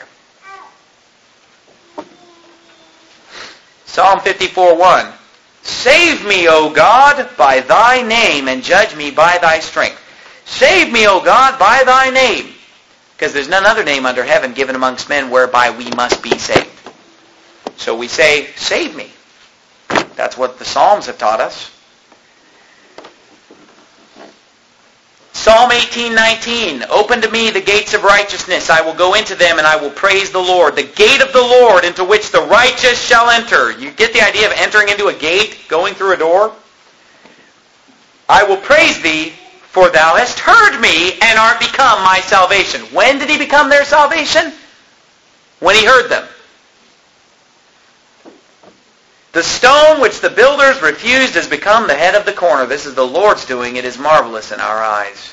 Psalm fifty-four one. Save me, O God, by thy name, and judge me by thy strength. Save me, O God, by thy name. Because there's none other name under heaven given amongst men whereby we must be saved. So we say, save me. That's what the Psalms have taught us. Psalm eighteen nineteen. Open to me the gates of righteousness. I will go into them and I will praise the Lord. The gate of the Lord into which the righteous shall enter. You get the idea of entering into a gate, going through a door? I will praise thee, for thou hast heard me and art become my salvation. When did he become their salvation? When he heard them. The stone which the builders refused has become the head of the corner. This is the Lord's doing. It is marvelous in our eyes.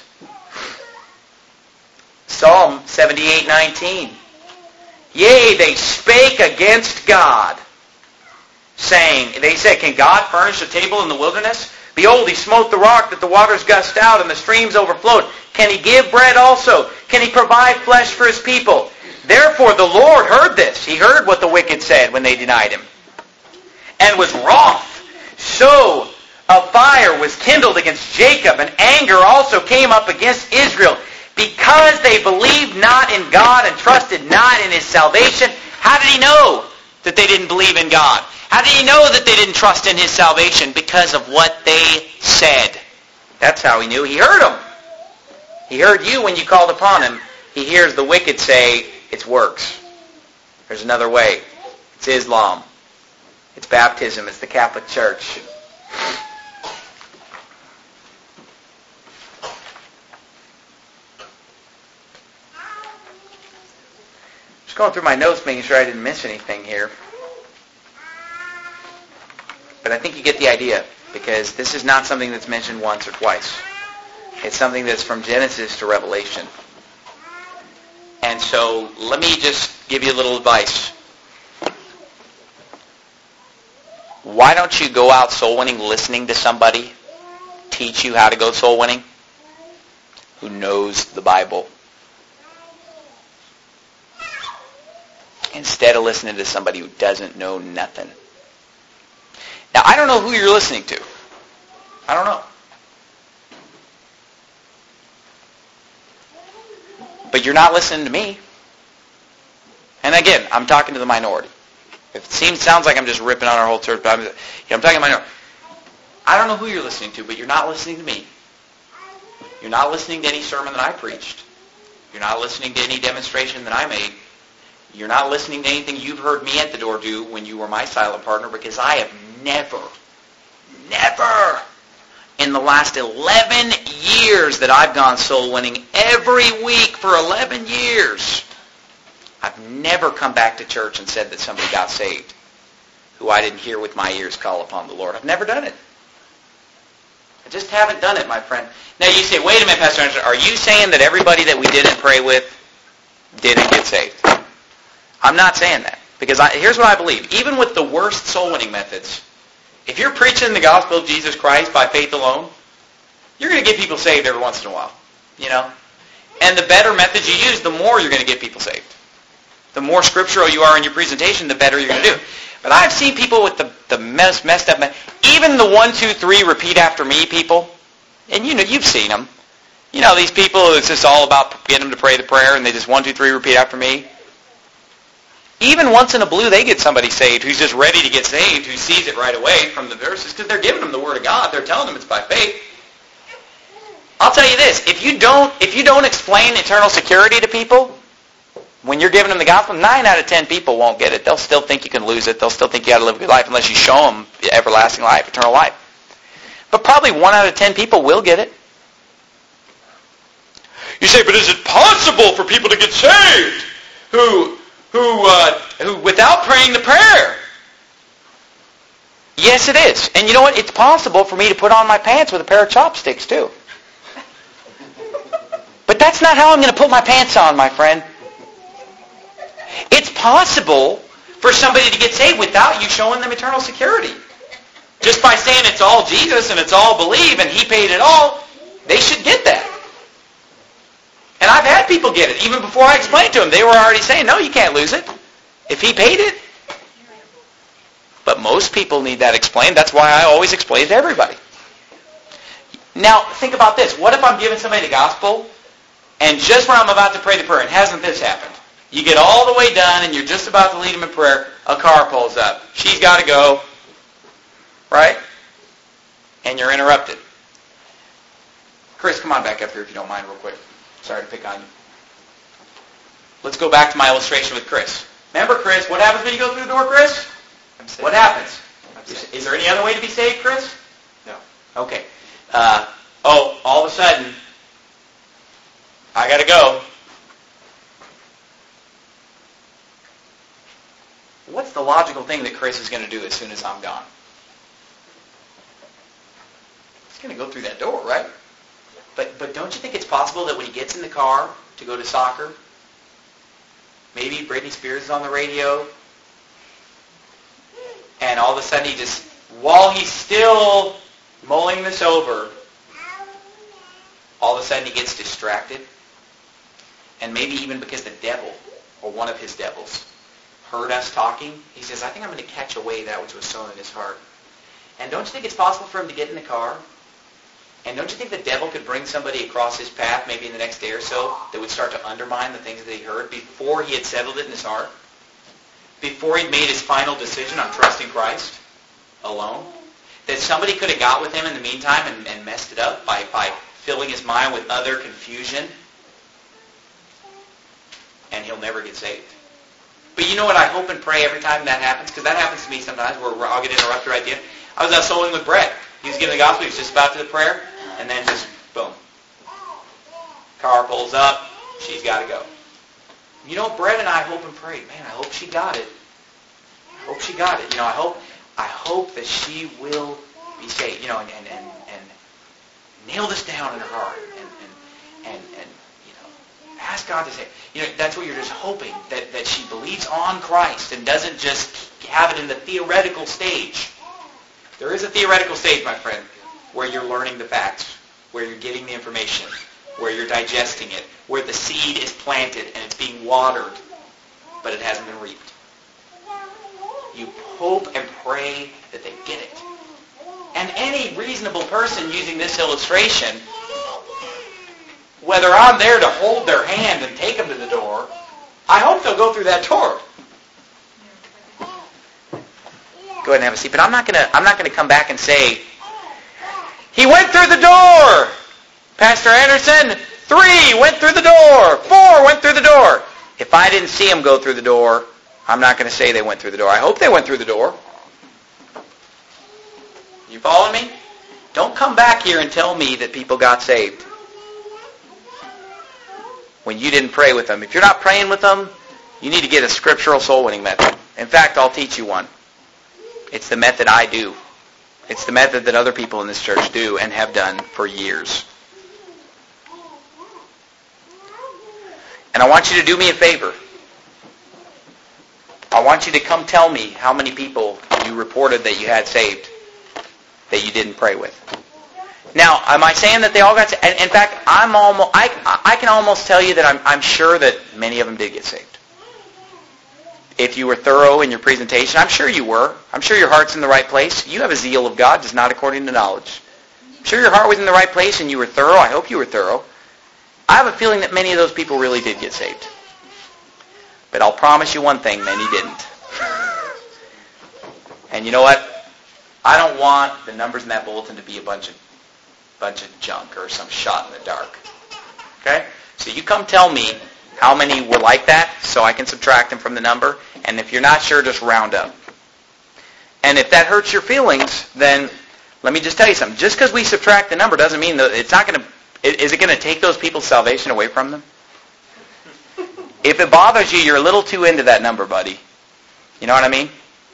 Psalm seventy-eight nineteen. Yea, they spake against God, saying, they said, Can God furnish a table in the wilderness? Behold, he smote the rock that the waters gushed out and the streams overflowed. Can he give bread also? Can he provide flesh for his people? Therefore the Lord heard this. He heard what the wicked said when they denied him, and was wroth. So a fire was kindled against Jacob, and anger also came up against Israel, because they believed not in God and trusted not in His salvation. How did He know that they didn't believe in God? How did He know that they didn't trust in His salvation? Because of what they said. That's how He knew. He heard them. He heard you when you called upon Him. He hears the wicked say, it's works. There's another way. It's Islam. It's baptism. It's the Catholic Church. Just going through my notes, making sure I didn't miss anything here. But I think you get the idea, because this is not something that's mentioned once or twice. It's something that's from Genesis to Revelation. And so let me just give you a little advice. Why don't you go out soul winning listening to somebody teach you how to go soul winning who knows the Bible, instead of listening to somebody who doesn't know nothing? Now, I don't know who you're listening to. I don't know. But you're not listening to me. And again, I'm talking to the minority. If it seems, sounds like I'm just ripping on our whole church, but I'm, you know, I'm talking to the minority. I don't know who you're listening to, but you're not listening to me. You're not listening to any sermon that I preached. You're not listening to any demonstration that I made. You're not listening to anything you've heard me at the door do when you were my silent partner, because I have never, never, in the last eleven years that I've gone soul winning, every week for eleven years, I've never come back to church and said that somebody got saved who I didn't hear with my ears call upon the Lord. I've never done it. I just haven't done it, my friend. Now you say, wait a minute, Pastor Anderson, are you saying that everybody that we didn't pray with didn't get saved? I'm not saying that. Because I, here's what I believe. Even with the worst soul winning methods, if you're preaching the gospel of Jesus Christ by faith alone, you're going to get people saved every once in a while. You know? And the better methods you use, the more you're going to get people saved. The more scriptural you are in your presentation, the better you're going to do. But I've seen people with the, the mess, messed up, even the one, two, three, repeat after me people, and you know, you've seen them. You know, these people, it's just all about getting them to pray the prayer, and they just one, two, three, repeat after me. Even once in a blue, they get somebody saved who's just ready to get saved, who sees it right away from the verses, because they're giving them the Word of God. They're telling them it's by faith. I'll tell you this, if you don't, if you don't explain eternal security to people, when you're giving them the gospel, nine out of ten people won't get it. They'll still think you can lose it. They'll still think you got to live a good life unless you show them everlasting life, eternal life. But probably one out of ten people will get it. You say, but is it possible for people to get saved who, who, uh, who without praying the prayer? Yes, it is. And you know what? It's possible for me to put on my pants with a pair of chopsticks too. But that's not how I'm going to put my pants on, my friend. It's possible for somebody to get saved without you showing them eternal security. Just by saying it's all Jesus and it's all believe and He paid it all, they should get that. And I've had people get it. Even before I explained to them, they were already saying, no, you can't lose it if He paid it. But most people need that explained. That's why I always explain it to everybody. Now, think about this. What if I'm giving somebody the gospel, and just when I'm about to pray the prayer, and hasn't this happened? You get all the way done, and you're just about to lead them in prayer, a car pulls up. She's got to go, right? And you're interrupted. Chris, come on back up here if you don't mind real quick. Sorry to pick on you. Let's go back to my illustration with Chris. Remember, Chris, what happens when you go through the door, Chris? I'm saved. What happens? I'm Is, saved. is there any other way to be saved, Chris? No. Okay. Uh, oh, all of a sudden, I got to go. What's the logical thing that Chris is going to do as soon as I'm gone? He's going to go through that door, right? But but don't you think it's possible that when he gets in the car to go to soccer, maybe Britney Spears is on the radio, and all of a sudden he just, while he's still mulling this over, all of a sudden he gets distracted, and maybe even because the devil or one of his devils, heard us talking, he says, I think I'm going to catch away that which was sown in his heart. And don't you think it's possible for him to get in the car? And don't you think the devil could bring somebody across his path maybe in the next day or so that would start to undermine the things that he heard before he had settled it in his heart? Before he'd made his final decision on trusting Christ alone? That somebody could have got with him in the meantime and, and messed it up by, by filling his mind with other confusion? And he'll never get saved. But you know what I hope and pray every time that happens? Because that happens to me sometimes where I'll get interrupted right there. I was out souling with Brett. He was giving the gospel. He was just about to the prayer. And then just, boom. Car pulls up. She's got to go. You know, Brett and I hope and pray. Man, I hope she got it. I hope she got it. You know, I hope I hope that she will be saved. You know, and, and, and, and nail this down in her heart. And, and, and, and ask God to say, you know, that's what you're just hoping, that, that she believes on Christ and doesn't just have it in the theoretical stage. There is a theoretical stage, my friend, where you're learning the facts, where you're getting the information, where you're digesting it, where the seed is planted and it's being watered, but it hasn't been reaped. You hope and pray that they get it. And any reasonable person using this illustration, whether I'm there to hold their hand and take them to the door, I hope they'll go through that door. Go ahead and have a seat. But I'm not going to I'm not going to come back and say, he went through the door. Pastor Anderson, three went through the door. Four went through the door. If I didn't see them go through the door, I'm not going to say they went through the door. I hope they went through the door. You following me? Don't come back here and tell me that people got saved when you didn't pray with them. If you're not praying with them, you need to get a scriptural soul winning method. In fact, I'll teach you one. It's the method I do. It's the method that other people in this church do and have done for years. And I want you to do me a favor. I want you to come tell me how many people you reported that you had saved that you didn't pray with. Now, am I saying that they all got saved? In fact, I'm almost, I, I can almost tell you that I'm, I'm sure that many of them did get saved. If you were thorough in your presentation, I'm sure you were. I'm sure your heart's in the right place. You have a zeal of God, just not according to knowledge. I'm sure your heart was in the right place and you were thorough. I hope you were thorough. I have a feeling that many of those people really did get saved. But I'll promise you one thing, many didn't. And you know what? I don't want the numbers in that bulletin to be a bunch of bunch of junk or some shot in the dark. Okay? So you come tell me how many were like that so I can subtract them from the number. And if you're not sure, just round up. And if that hurts your feelings, then let me just tell you something. Just because we subtract the number doesn't mean that it's not going to... Is it going to take those people's salvation away from them? If it bothers you, you're a little too into that number, buddy. You know what I mean?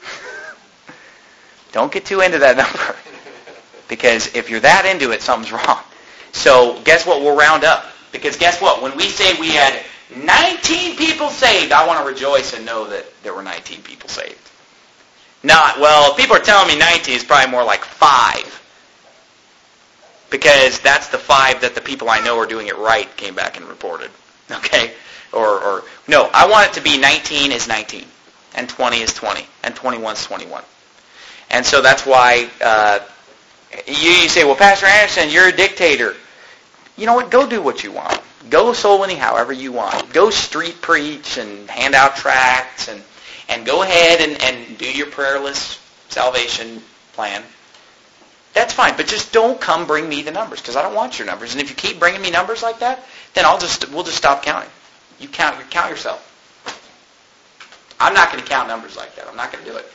Don't get too into that number. Because if you're that into it, something's wrong. So guess what? We'll round up. Because guess what? When we say we had nineteen people saved, I want to rejoice and know that there were nineteen people saved. Not, well, if people are telling me nineteen, it's probably more like five. Because that's the five that the people I know are doing it right came back and reported. Okay? Or, or no, I want it to be nineteen is nineteen. And twenty is twenty. And twenty-one is twenty-one. And so that's why uh, you, you say, well, Pastor Anderson, you're a dictator. You know what? Go do what you want. Go soul winning however you want. Go street preach and hand out tracts and, and go ahead and, and do your prayerless salvation plan. That's fine, but just don't come bring me the numbers because I don't want your numbers. And if you keep bringing me numbers like that, then I'll just we'll just stop counting. You count you count yourself. I'm not going to count numbers like that. I'm not going to do it.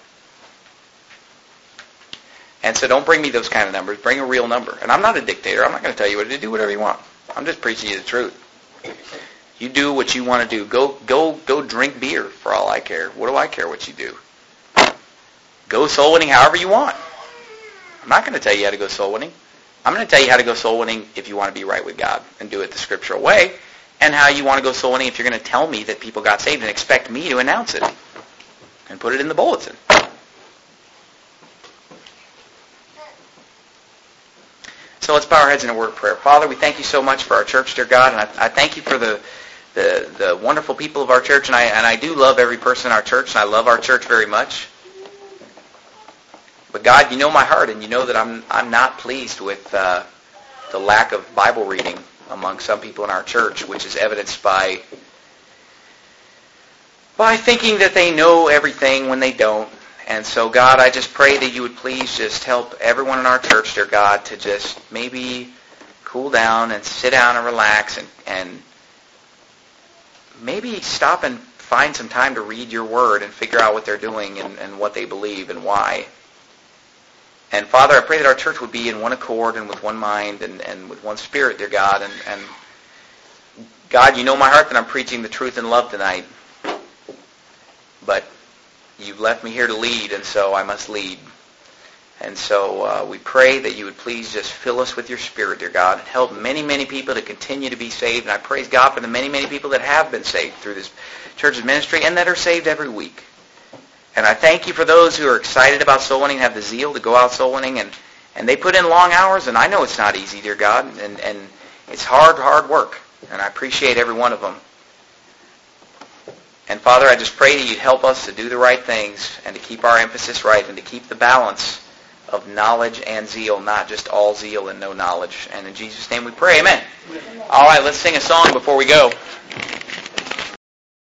And so don't bring me those kind of numbers. Bring a real number. And I'm not a dictator. I'm not going to tell you what to do. Whatever you want. I'm just preaching you the truth. You do what you want to do. Go go go drink beer for all I care. What do I care what you do? Go soul winning however you want. I'm not going to tell you how to go soul winning. I'm going to tell you how to go soul winning if you want to be right with God and do it the scriptural way, and how you want to go soul winning if you're going to tell me that people got saved and expect me to announce it and put it in the bulletin. So let's bow our heads in a word of prayer. Father, we thank you so much for our church, dear God, and I, I thank you for the the the wonderful people of our church, and I and I do love every person in our church, and I love our church very much. But God, you know my heart, and you know that I'm I'm not pleased with uh, the lack of Bible reading among some people in our church, which is evidenced by by thinking that they know everything when they don't. And so, God, I just pray that you would please just help everyone in our church, dear God, to just maybe cool down and sit down and relax and, and maybe stop and find some time to read your word and figure out what they're doing and, and what they believe and why. And, Father, I pray that our church would be in one accord and with one mind and, and with one spirit, dear God. And, and, God, you know my heart that I'm preaching the truth in love tonight. But you've left me here to lead, and so I must lead. And so uh, we pray that you would please just fill us with your Spirit, dear God, and help many, many people to continue to be saved. And I praise God for the many, many people that have been saved through this church's ministry and that are saved every week. And I thank you for those who are excited about soul winning, have the zeal to go out soul winning, and, and they put in long hours, and I know it's not easy, dear God, and, and it's hard, hard work, and I appreciate every one of them. And Father, I just pray that you'd help us to do the right things and to keep our emphasis right and to keep the balance of knowledge and zeal, not just all zeal and no knowledge. And in Jesus' name we pray, amen. All right, let's sing a song before we go.